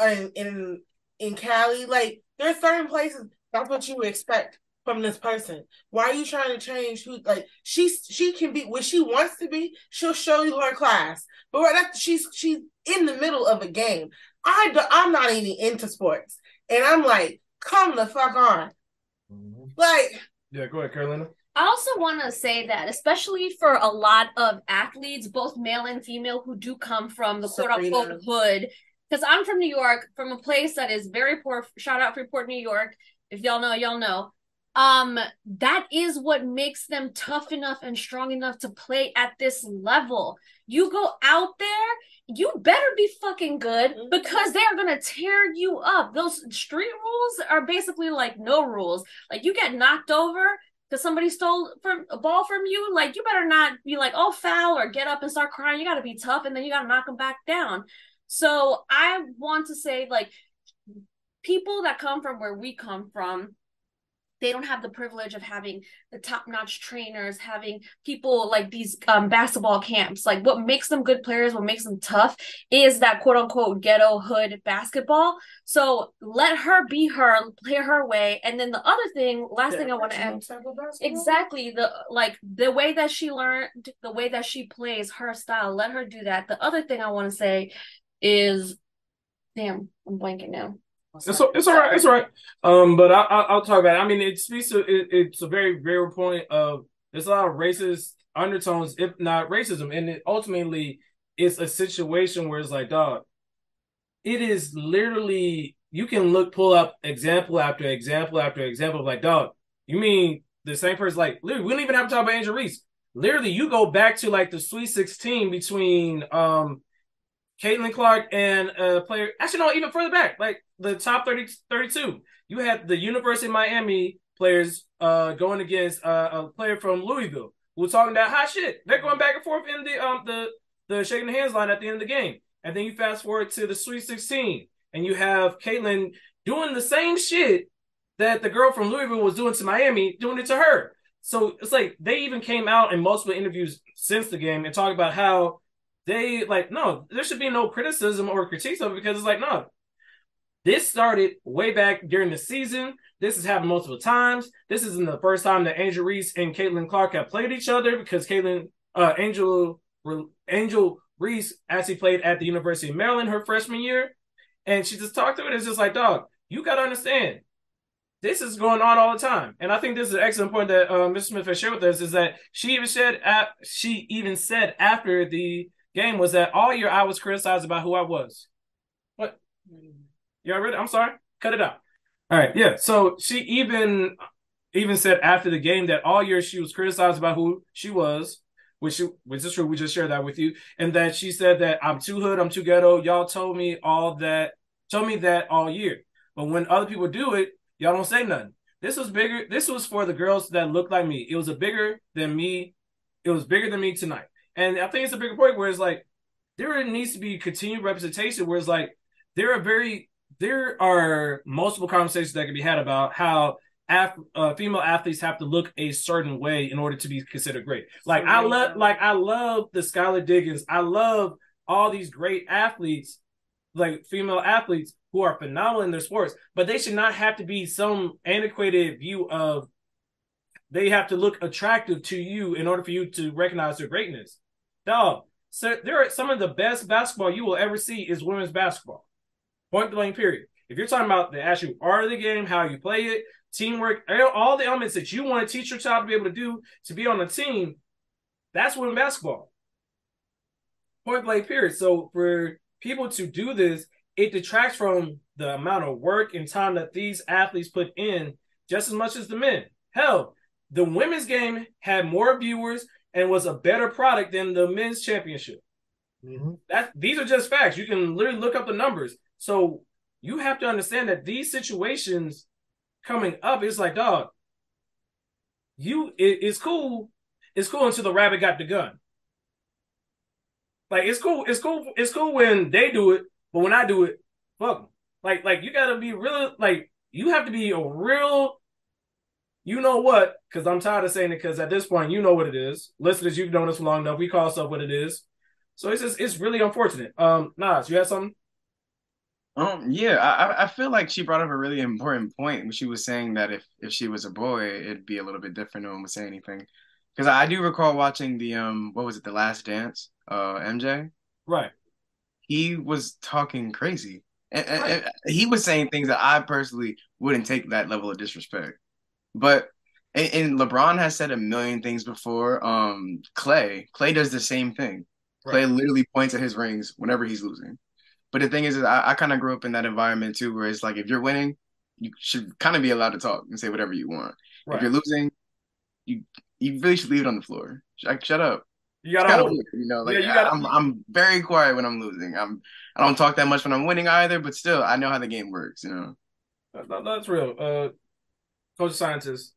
in Cali? Like there's certain places that's what you would expect from this person. Why are you trying to change who? Like she can be what she wants to be. She'll show you her class, but right after she's in the middle of a game. I'm not even into sports, and I'm like, come the fuck on. Like, yeah, go ahead, Carolina. I also want to say that, especially for a lot of athletes, both male and female, who do come from the quote-unquote hood, because I'm from New York, from a place that is very poor. Shout out Freeport, New York. If y'all know, y'all know. That is what makes them tough enough and strong enough to play at this level. You go out there, you better be fucking good because they are going to tear you up. Those street rules are basically like no rules. Like you get knocked over because somebody stole a ball from you. Like you better not be like, oh, foul, or get up and start crying. You got to be tough, and then you got to knock them back down. So I want to say, like, people that come from where we come from, they don't have the privilege of having the top-notch trainers, having people like these basketball camps. Like what makes them good players, what makes them tough is that quote-unquote ghetto hood basketball. So let her be her, play her way. And then the other thing, last thing I want to add, exactly, the way that she learned, the way that she plays, her style, let her do that. The other thing I want to say is, damn, I'm blanking now. It's all right. It's all right. But I'll talk about it. I mean, it speaks to it's a very real point of there's a lot of racist undertones, if not racism, and ultimately it's a situation where it's like, dog, it is literally you can pull up example after example after example of like, dog, you mean the same person? Like, literally, we don't even have to talk about Angel Reese. Literally, you go back to like the Sweet 16 between Caitlin Clark and a player, actually no, even further back, like the top 32. You had the University of Miami players going against a player from Louisville who was talking that hot shit. They're going back and forth in the shaking the hands line at the end of the game. And then you fast forward to the Sweet 16, and you have Caitlin doing the same shit that the girl from Louisville was doing to Miami, doing it to her. So it's like they even came out in multiple interviews since the game and talked about how they like, no, there should be no criticism or critiques of it because it's like, no, this started way back during the season. This has happened multiple times. This isn't the first time that Angel Reese and Caitlin Clark have played each other because Angel Angel Reese actually played at the University of Maryland her freshman year, and she just talked to it. It's just like, dog, you got to understand, this is going on all the time. And I think this is an excellent point that Mr. Smith has shared with us, is that she even said after the game was that all year I was criticized about who I was. What? Y'all ready? I'm sorry. Cut it out. All right. Yeah. So she even said after the game that all year she was criticized about who she was, which is true. We just shared that with you. And that she said that I'm too hood, I'm too ghetto. Y'all told me that all year. But when other people do it, y'all don't say nothing. This was bigger. This was for the girls that looked like me. It was bigger than me. It was bigger than me tonight. And I think it's a bigger point where it's like, there needs to be continued representation where it's like, there are multiple conversations that can be had about how female athletes have to look a certain way in order to be considered great. Like I love the Skylar Diggins. I love all these great athletes, like female athletes who are phenomenal in their sports, but they should not have to be some antiquated view of they have to look attractive to you in order for you to recognize their greatness. Dog, so there are some of the best basketball you will ever see is women's basketball. Point blank, period. If you're talking about the actual art of the game, how you play it, teamwork, all the elements that you want to teach your child to be able to do to be on a team, that's women's basketball. Point blank, period. So for people to do this, it detracts from the amount of work and time that these athletes put in just as much as the men. Hell, the women's game had more viewers and was a better product than the men's championship. Mm-hmm. These are just facts. You can literally look up the numbers. So you have to understand that these situations coming up, it's like, dog, it's cool. It's cool until the rabbit got the gun. Like, it's cool when they do it, but when I do it, fuck them. Like you gotta be real, like, you have to be a real, you know what, because I'm tired of saying it, because at this point, you know what it is. Listeners, you've known us for long enough. We call stuff what it is. So it's really unfortunate. Nas, you had something? Yeah, I feel like she brought up a really important point when she was saying that if she was a boy, it'd be a little bit different. No one would say anything. Because I do recall watching the what was it, The Last Dance? MJ. Right. He was talking crazy. And he was saying things that I personally wouldn't take that level of disrespect. But and LeBron has said a million things before. Clay does the same thing. Right. Clay literally points at his rings whenever he's losing. But the thing is I kind of grew up in that environment too, where it's like, if you're winning, you should kind of be allowed to talk and say whatever you want. Right. If you're losing, you really should leave it on the floor. Shut up. You gotta hold it. You know, like I'm very quiet when I'm losing. I don't talk that much when I'm winning either, but still, I know how the game works. You know, that's real. Coach Scientist.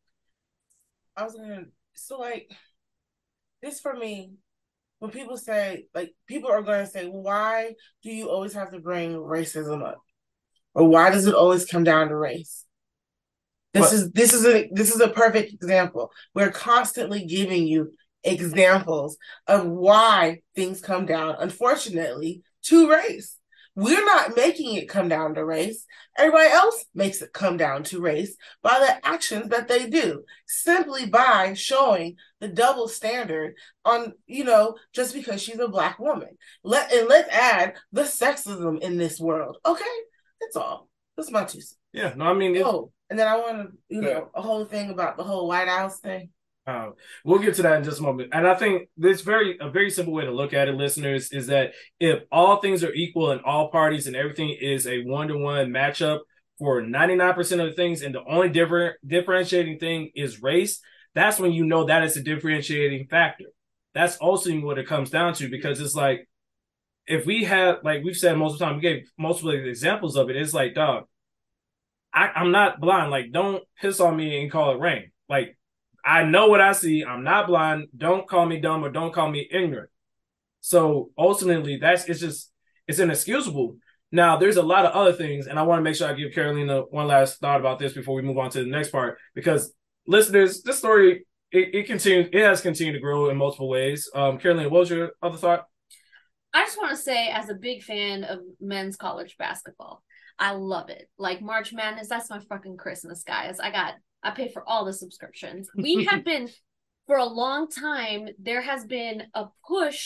So like, this for me. When people say, like, people are going to say, well, why do you always have to bring racism up? Or why does it always come down to race? This is a perfect example. We're constantly giving you examples of why things come down, unfortunately, to race. We're not making it come down to race. Everybody else makes it come down to race by the actions that they do, simply by showing the double standard on, just because she's a Black woman. Let's add the sexism in this world. Okay, that's all. That's my 2 cents. Yeah, no, I mean, and then I want to, a whole thing about the whole White House thing. We'll get to that in just a moment. And I think this a very simple way to look at it, listeners, is that if all things are equal and all parties and everything is a 1-to-1 matchup for 99% of the things, and the only differentiating thing is race, that's when you know that is a differentiating factor. That's also what it comes down to, because it's like, if we have, like we've said most of the time, we gave multiple examples of it. It's like, dog, I'm not blind. Like, don't piss on me and call it rain. Like, I know what I see. I'm not blind. Don't call me dumb or don't call me ignorant. So ultimately, it's inexcusable. Now, there's a lot of other things, and I want to make sure I give Carolina one last thought about this before we move on to the next part, because listeners, this story, it has continued to grow in multiple ways. Carolina, what was your other thought? I just want to say, as a big fan of men's college basketball, I love it. Like, March Madness, that's my fucking Christmas, guys. I pay for all the subscriptions. We have been, for a long time, there has been a push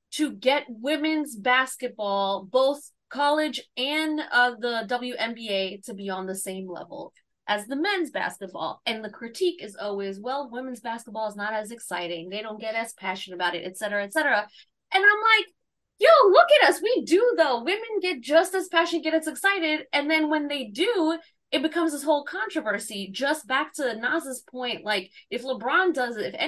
to get women's basketball, both college and the WNBA, to be on the same level as the men's basketball. And the critique is always, well, women's basketball is not as exciting. They don't get as passionate about it, et cetera, et cetera. And I'm like, yo, look at us. We do, though. Women get just as passionate, get as excited. And then when they do, it becomes this whole controversy. Just back to Naz's point, like, if LeBron does it,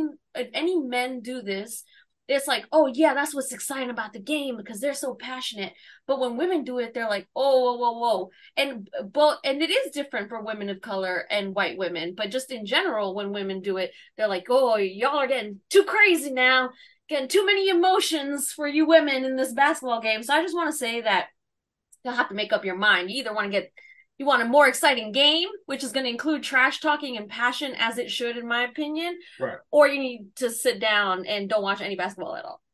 if any men do this, it's like, oh, yeah, that's what's exciting about the game because they're so passionate. But when women do it, they're like, oh, whoa. And it is different for women of color and white women. But just in general, when women do it, they're like, oh, y'all are getting too crazy now, getting too many emotions for you women in this basketball game. So I just want to say that you'll have to make up your mind. You either want a more exciting game, which is going to include trash talking and passion as it should, in my opinion. Right. Or you need to sit down and don't watch any basketball at all.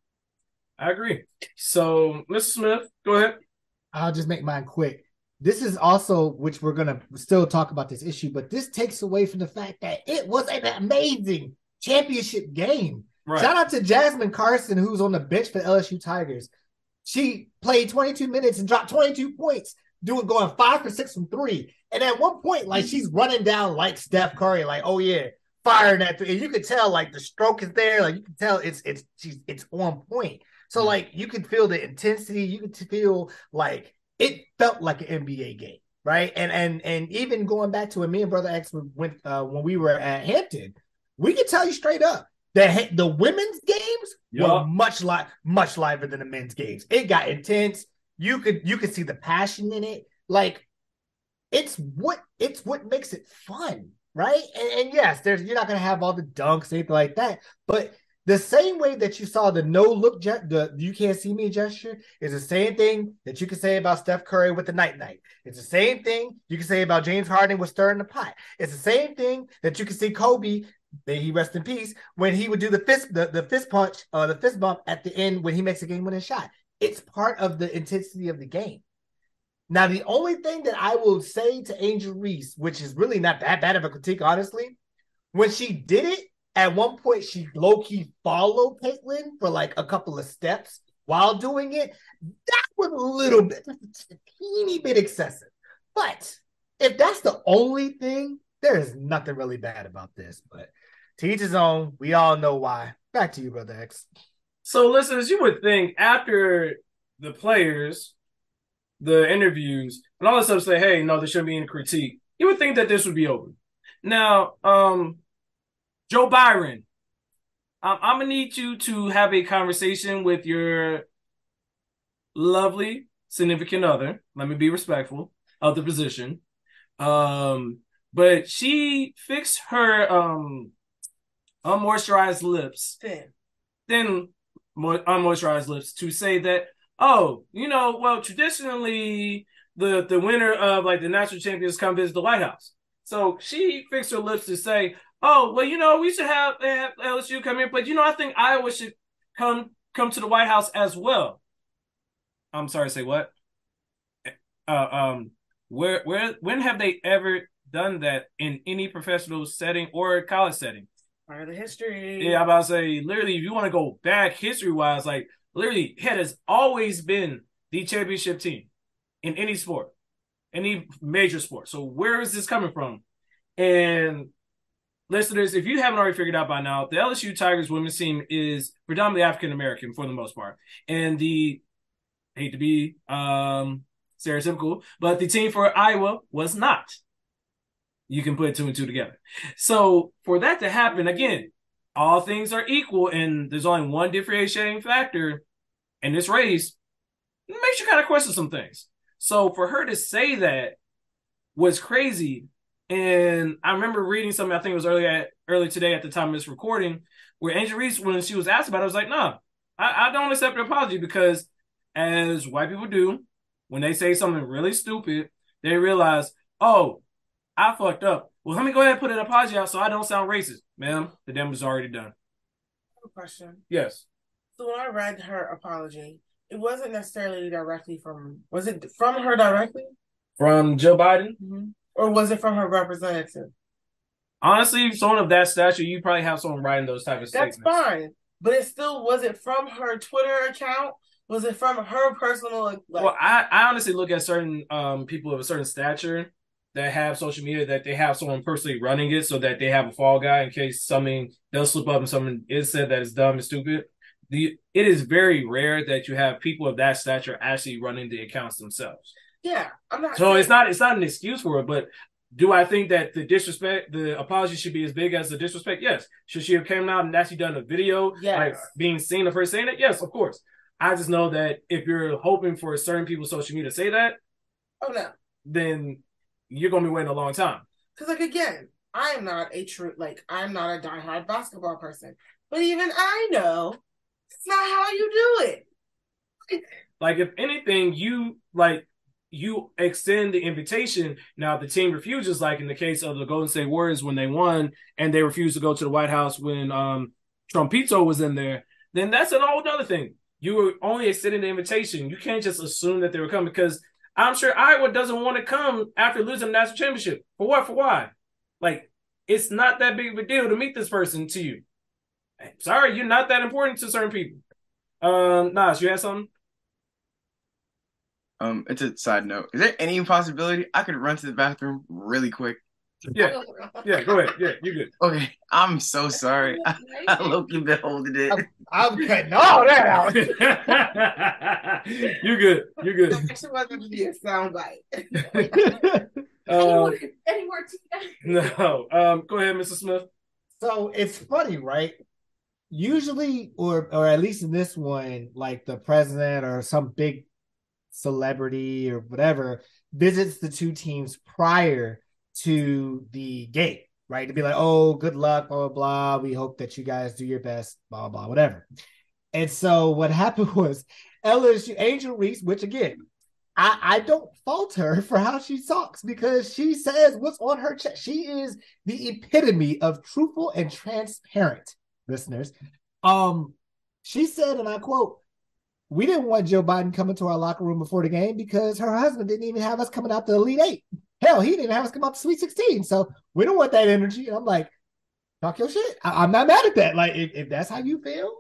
I agree. So, Mr. Smith, go ahead. I'll just make mine quick. This is also, which we're going to still talk about this issue, but this takes away from the fact that it was an amazing championship game. Right. Shout out to Jasmine Carson, who's on the bench for LSU Tigers. She played 22 minutes and dropped 22 points. Going 5 for 6 from 3. And at one point, like, she's running down like Steph Curry, like, oh yeah, firing at 3. And you could tell like the stroke is there, like you can tell it's on point. So like you could feel the intensity, you could feel like it felt like an NBA game, right? And even going back to when me and Brother X went when we were at Hampton, we could tell you straight up that the women's games were much livelier than the men's games. It got intense. You could see the passion in it. Like it's what makes it fun, right? And yes, you're not gonna have all the dunks, anything like that. But the same way that you saw the no look, the you can't see me gesture is the same thing that you can say about Steph Curry with the night. It's the same thing you can say about James Harden with stirring the pot. It's the same thing that you can see Kobe, may he rest in peace, when he would do the fist punch, the fist bump at the end when he makes a game-winning shot. It's part of the intensity of the game. Now, the only thing that I will say to Angel Reese, which is really not that bad of a critique, honestly, when she did it, at one point she low-key followed Caitlyn for like a couple of steps while doing it. That was a little bit, a teeny bit excessive. But if that's the only thing, there is nothing really bad about this. But to each his own, we all know why. Back to you, Brother X. So, listeners, you would think after the players, the interviews, and all that stuff say, hey, no, there shouldn't be any critique, you would think that this would be over. Now, Joe Byron, I'm going to need you to have a conversation with your lovely significant other. Let me be respectful of the position. But she fixed her unmoisturized lips. Then unmoisturized lips to say that, oh, traditionally the winner of like the national champions come visit the White House. So she fixed her lips to say, oh, well, we should have LSU come here, but I think Iowa should come to the White House as well. I'm sorry, say what? When have they ever done that in any professional setting or college setting? Part of the history. Yeah, I'm about to say, literally, if you want to go back history-wise, like, literally, it has always been the championship team in any sport, any major sport. So where is this coming from? And listeners, if you haven't already figured out by now, the LSU Tigers women's team is predominantly African-American for the most part. And hate to be stereotypical, but the team for Iowa was not. You can put 2 and 2 together. So for that to happen, again, all things are equal and there's only one differentiating factor in this race, it makes you kind of question some things. So for her to say that was crazy. And I remember reading something, I think it was early today at the time of this recording, where Angel Reese, when she was asked about it, was like, no, I don't accept an apology because as white people do, when they say something really stupid, they realize, oh, I fucked up. Well, let me go ahead and put an apology out so I don't sound racist. Ma'am, the damage is already done. I have a question. Yes. So when I read her apology, it wasn't necessarily directly from... Was it from her directly? From Joe Biden? Mm-hmm. Or was it from her representative? Honestly, someone of that stature, you probably have someone writing those type of statements. That's fine. but it still wasn't from her Twitter account. Was it from her personal? Like, well, I honestly look at certain people of a certain stature that have social media that they have someone personally running it so that they have a fall guy in case something does slip up and something is said that is dumb and stupid. It is very rare that you have people of that stature actually running the accounts themselves. Yeah, I'm not. So it's not an excuse for it, but do I think that the apology should be as big as the disrespect? Yes. Should she have come out and actually done a video, like being seen of her saying it? Yes, of course. I just know that if you're hoping for certain people's social media to say that, then you're gonna be waiting a long time. Because, like, again, I'm not a diehard basketball person, but even I know it's not how you do it. Like, if anything, you extend the invitation. Now, if the team refuses, like in the case of the Golden State Warriors when they won, and they refused to go to the White House when Trumpito was in there, then that's an whole other thing. You were only extending the invitation. You can't just assume that they were coming because I'm sure Iowa doesn't want to come after losing the national championship. For what? For why? Like, it's not that big of a deal to meet this person to you. Sorry, you're not that important to certain people. Nas, you had something? It's a side note. Is there any possibility I could run to the bathroom really quick? Yeah, go ahead. Yeah, you're good. Okay, I'm so sorry. I low-key been holding it. I'm cutting all that out. You're good. It actually wasn't to be a soundbite. Any more tea? No. Go ahead, Mr. Smith. So it's funny, right? Usually, or at least in this one, like the president or some big celebrity or whatever visits the two teams prior to the game, right? To be like, oh, good luck, blah, blah, blah. We hope that you guys do your best, blah, blah, whatever. And so what happened was LSU, Angel Reese, which again, I don't fault her for how she talks because she says what's on her chest. She is the epitome of truthful and transparent, listeners. She said, and I quote, "We didn't want Joe Biden coming to our locker room before the game because her husband didn't even have us coming out the Elite Eight. Hell, he didn't have us come out to Sweet 16. So we don't want that energy." And I'm like, talk your shit. I'm not mad at that. Like, if that's how you feel,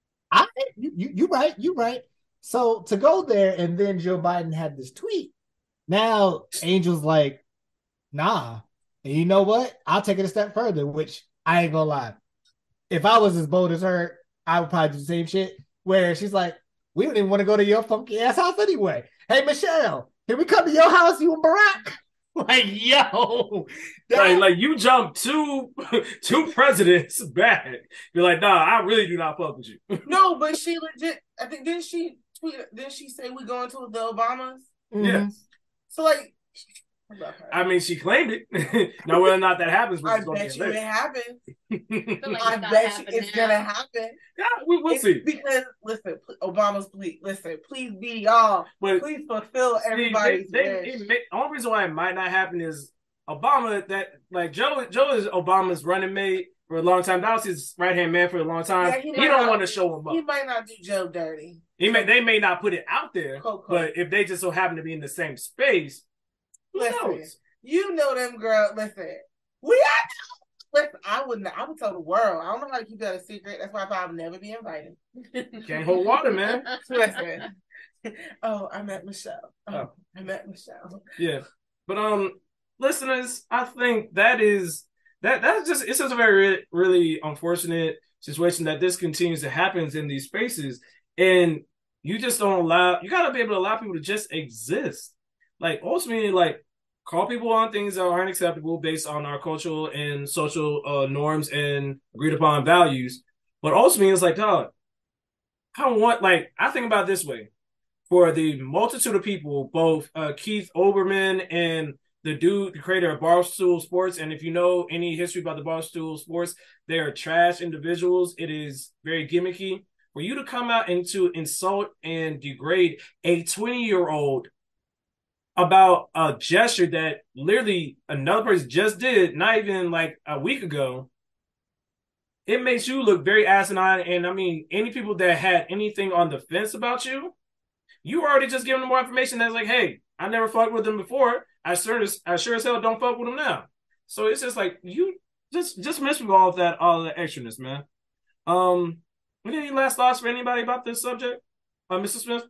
you right. So to go there, and then Joe Biden had this tweet. Now Angel's like, nah. And you know what? I'll take it a step further, which I ain't gonna lie. If I was as bold as her, I would probably do the same shit. Where she's like, we don't even want to go to your funky ass house anyway. Hey, Michelle, can we come to your house, you and Barack? Like, yo. Like you jumped two presidents back. You're like, nah, I really do not fuck with you. No, but she legit, I think, didn't she say we going to the Obamas? Mm-hmm. Yes. So, like, I mean, she claimed it. Now, whether or not that happens, I bet you it happens. Like I bet you it's gonna happen. Yeah, we'll see. Because listen, Obama's please be y'all. Please fulfill everybody's wish. The only reason why it might not happen is Obama. That like Joe is Obama's running mate for a long time. That was his right hand man for a long time. Yeah, he don't want to show him up. He might not do Joe dirty. They may not put it out there, but if they just so happen to be in the same space. Listen, you know them girls. Listen, I would tell the world. I don't know how to keep that a secret. That's why I'll never be invited. Can't hold water, man. Listen. Oh, I met Michelle. I met Michelle. Yeah, but listeners, I think that's just it's just a very really unfortunate situation that this continues to happen in these spaces, and you just don't allow. You got to be able to allow people to just exist. Like, ultimately, like, call people on things that aren't acceptable based on our cultural and social norms and agreed upon values. But ultimately, it's like, dog, I think about it this way. For the multitude of people, both Keith Olbermann and the creator of Barstool Sports, and if you know any history about the Barstool Sports, they are trash individuals. It is very gimmicky. For you to come out and to insult and degrade a 20-year-old about a gesture that literally another person just did, not even like a week ago, it makes you look very asinine. And I mean, any people that had anything on the fence about you, you already just giving them more information that's like, hey, I never fucked with them before. I sure as hell don't fuck with them now. So it's just like, you just miss with all of that extraness, man. Any last thoughts for anybody about this subject, Mr. Smith?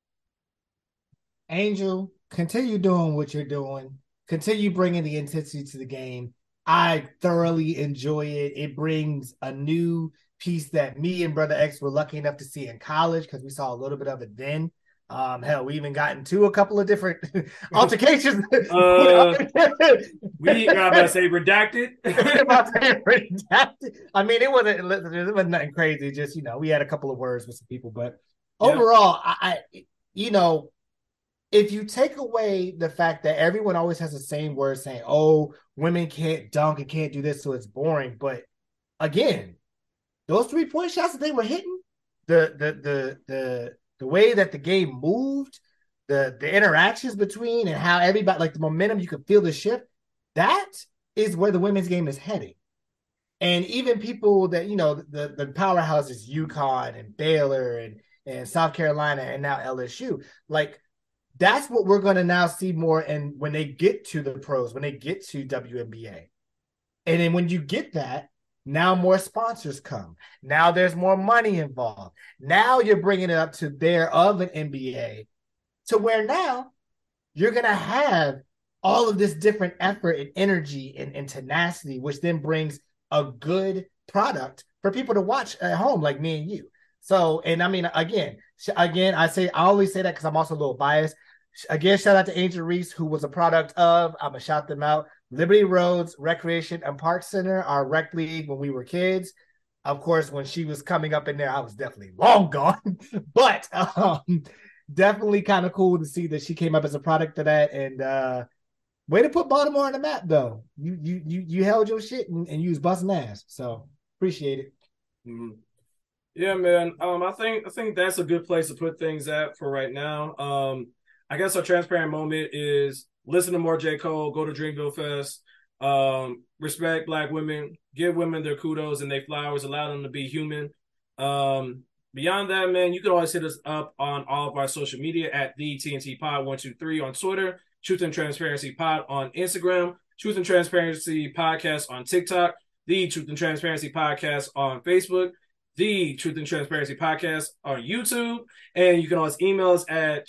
Angel, continue doing what you're doing. Continue bringing the intensity to the game. I thoroughly enjoy it. It brings a new piece that me and Brother X were lucky enough to see in college because we saw a little bit of it then. Hell, we even got into a couple of different altercations. We got to say redacted. I mean, it wasn't nothing crazy. Just, we had a couple of words with some people, but overall, I if you take away the fact that everyone always has the same words saying, "Oh, women can't dunk and can't do this, so it's boring," but again, those 3-point shots that they were hitting, the way that the game moved, the interactions between, and how everybody, like the momentum, you could feel the shift. That is where the women's game is heading. And even people that the powerhouses, UConn and Baylor and South Carolina and now LSU, like. That's what we're going to now see more. And when they get to the pros, when they get to WNBA, and then when you get that, now more sponsors come. Now there's more money involved. Now you're bringing it up to there of an NBA to where now you're going to have all of this different effort and energy and tenacity, which then brings a good product for people to watch at home like me and you. So, and I mean, again, I always say that because I'm also a little biased. Again, shout out to Angel Reese, who was a product of, I'm going to shout them out, Liberty Roads Recreation and Park Center, our rec league when we were kids. Of course, when she was coming up in there, I was definitely long gone. But definitely kind of cool to see that she came up as a product of that. And way to put Baltimore on the map, though. You held your shit and you was busting ass. So appreciate it. Mm-hmm. Yeah, man. I think that's a good place to put things at for right now. I guess our transparent moment is listen to more J. Cole, go to Dreamville Fest, respect Black women, give women their kudos and their flowers, allow them to be human. Beyond that, man, you can always hit us up on all of our social media at the TNT Pod 123 on Twitter, Truth and Transparency Pod on Instagram, Truth and Transparency Podcast on TikTok, the Truth and Transparency Podcast on Facebook, the Truth and Transparency Podcast on YouTube, and you can always email us at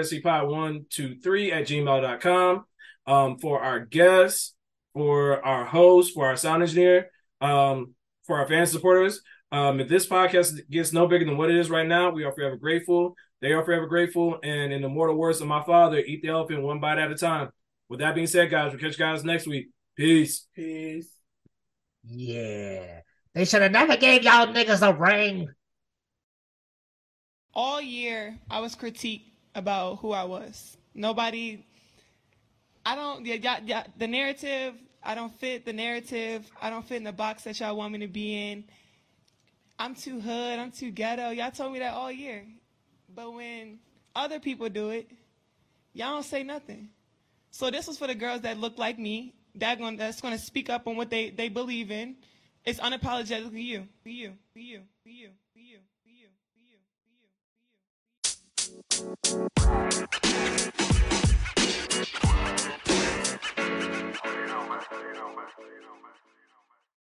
truthandtransparencypod123@gmail.com. For our guests, for our host, for our sound engineer, for our fan supporters. If this podcast gets no bigger than what it is right now, we are forever grateful. They are forever grateful. And in the mortal words of my father, eat the elephant one bite at a time. With that being said, guys, we'll catch you guys next week. Peace. Peace. Yeah. They should have never gave y'all niggas a ring. All year, I was critiqued about who I was. The narrative, I don't fit the narrative. I don't fit in the box that y'all want me to be in. I'm too hood, I'm too ghetto. Y'all told me that all year. But when other people do it, y'all don't say nothing. So this was for the girls that look like me, that's going to speak up on what they believe in. It's unapologetically you. For you.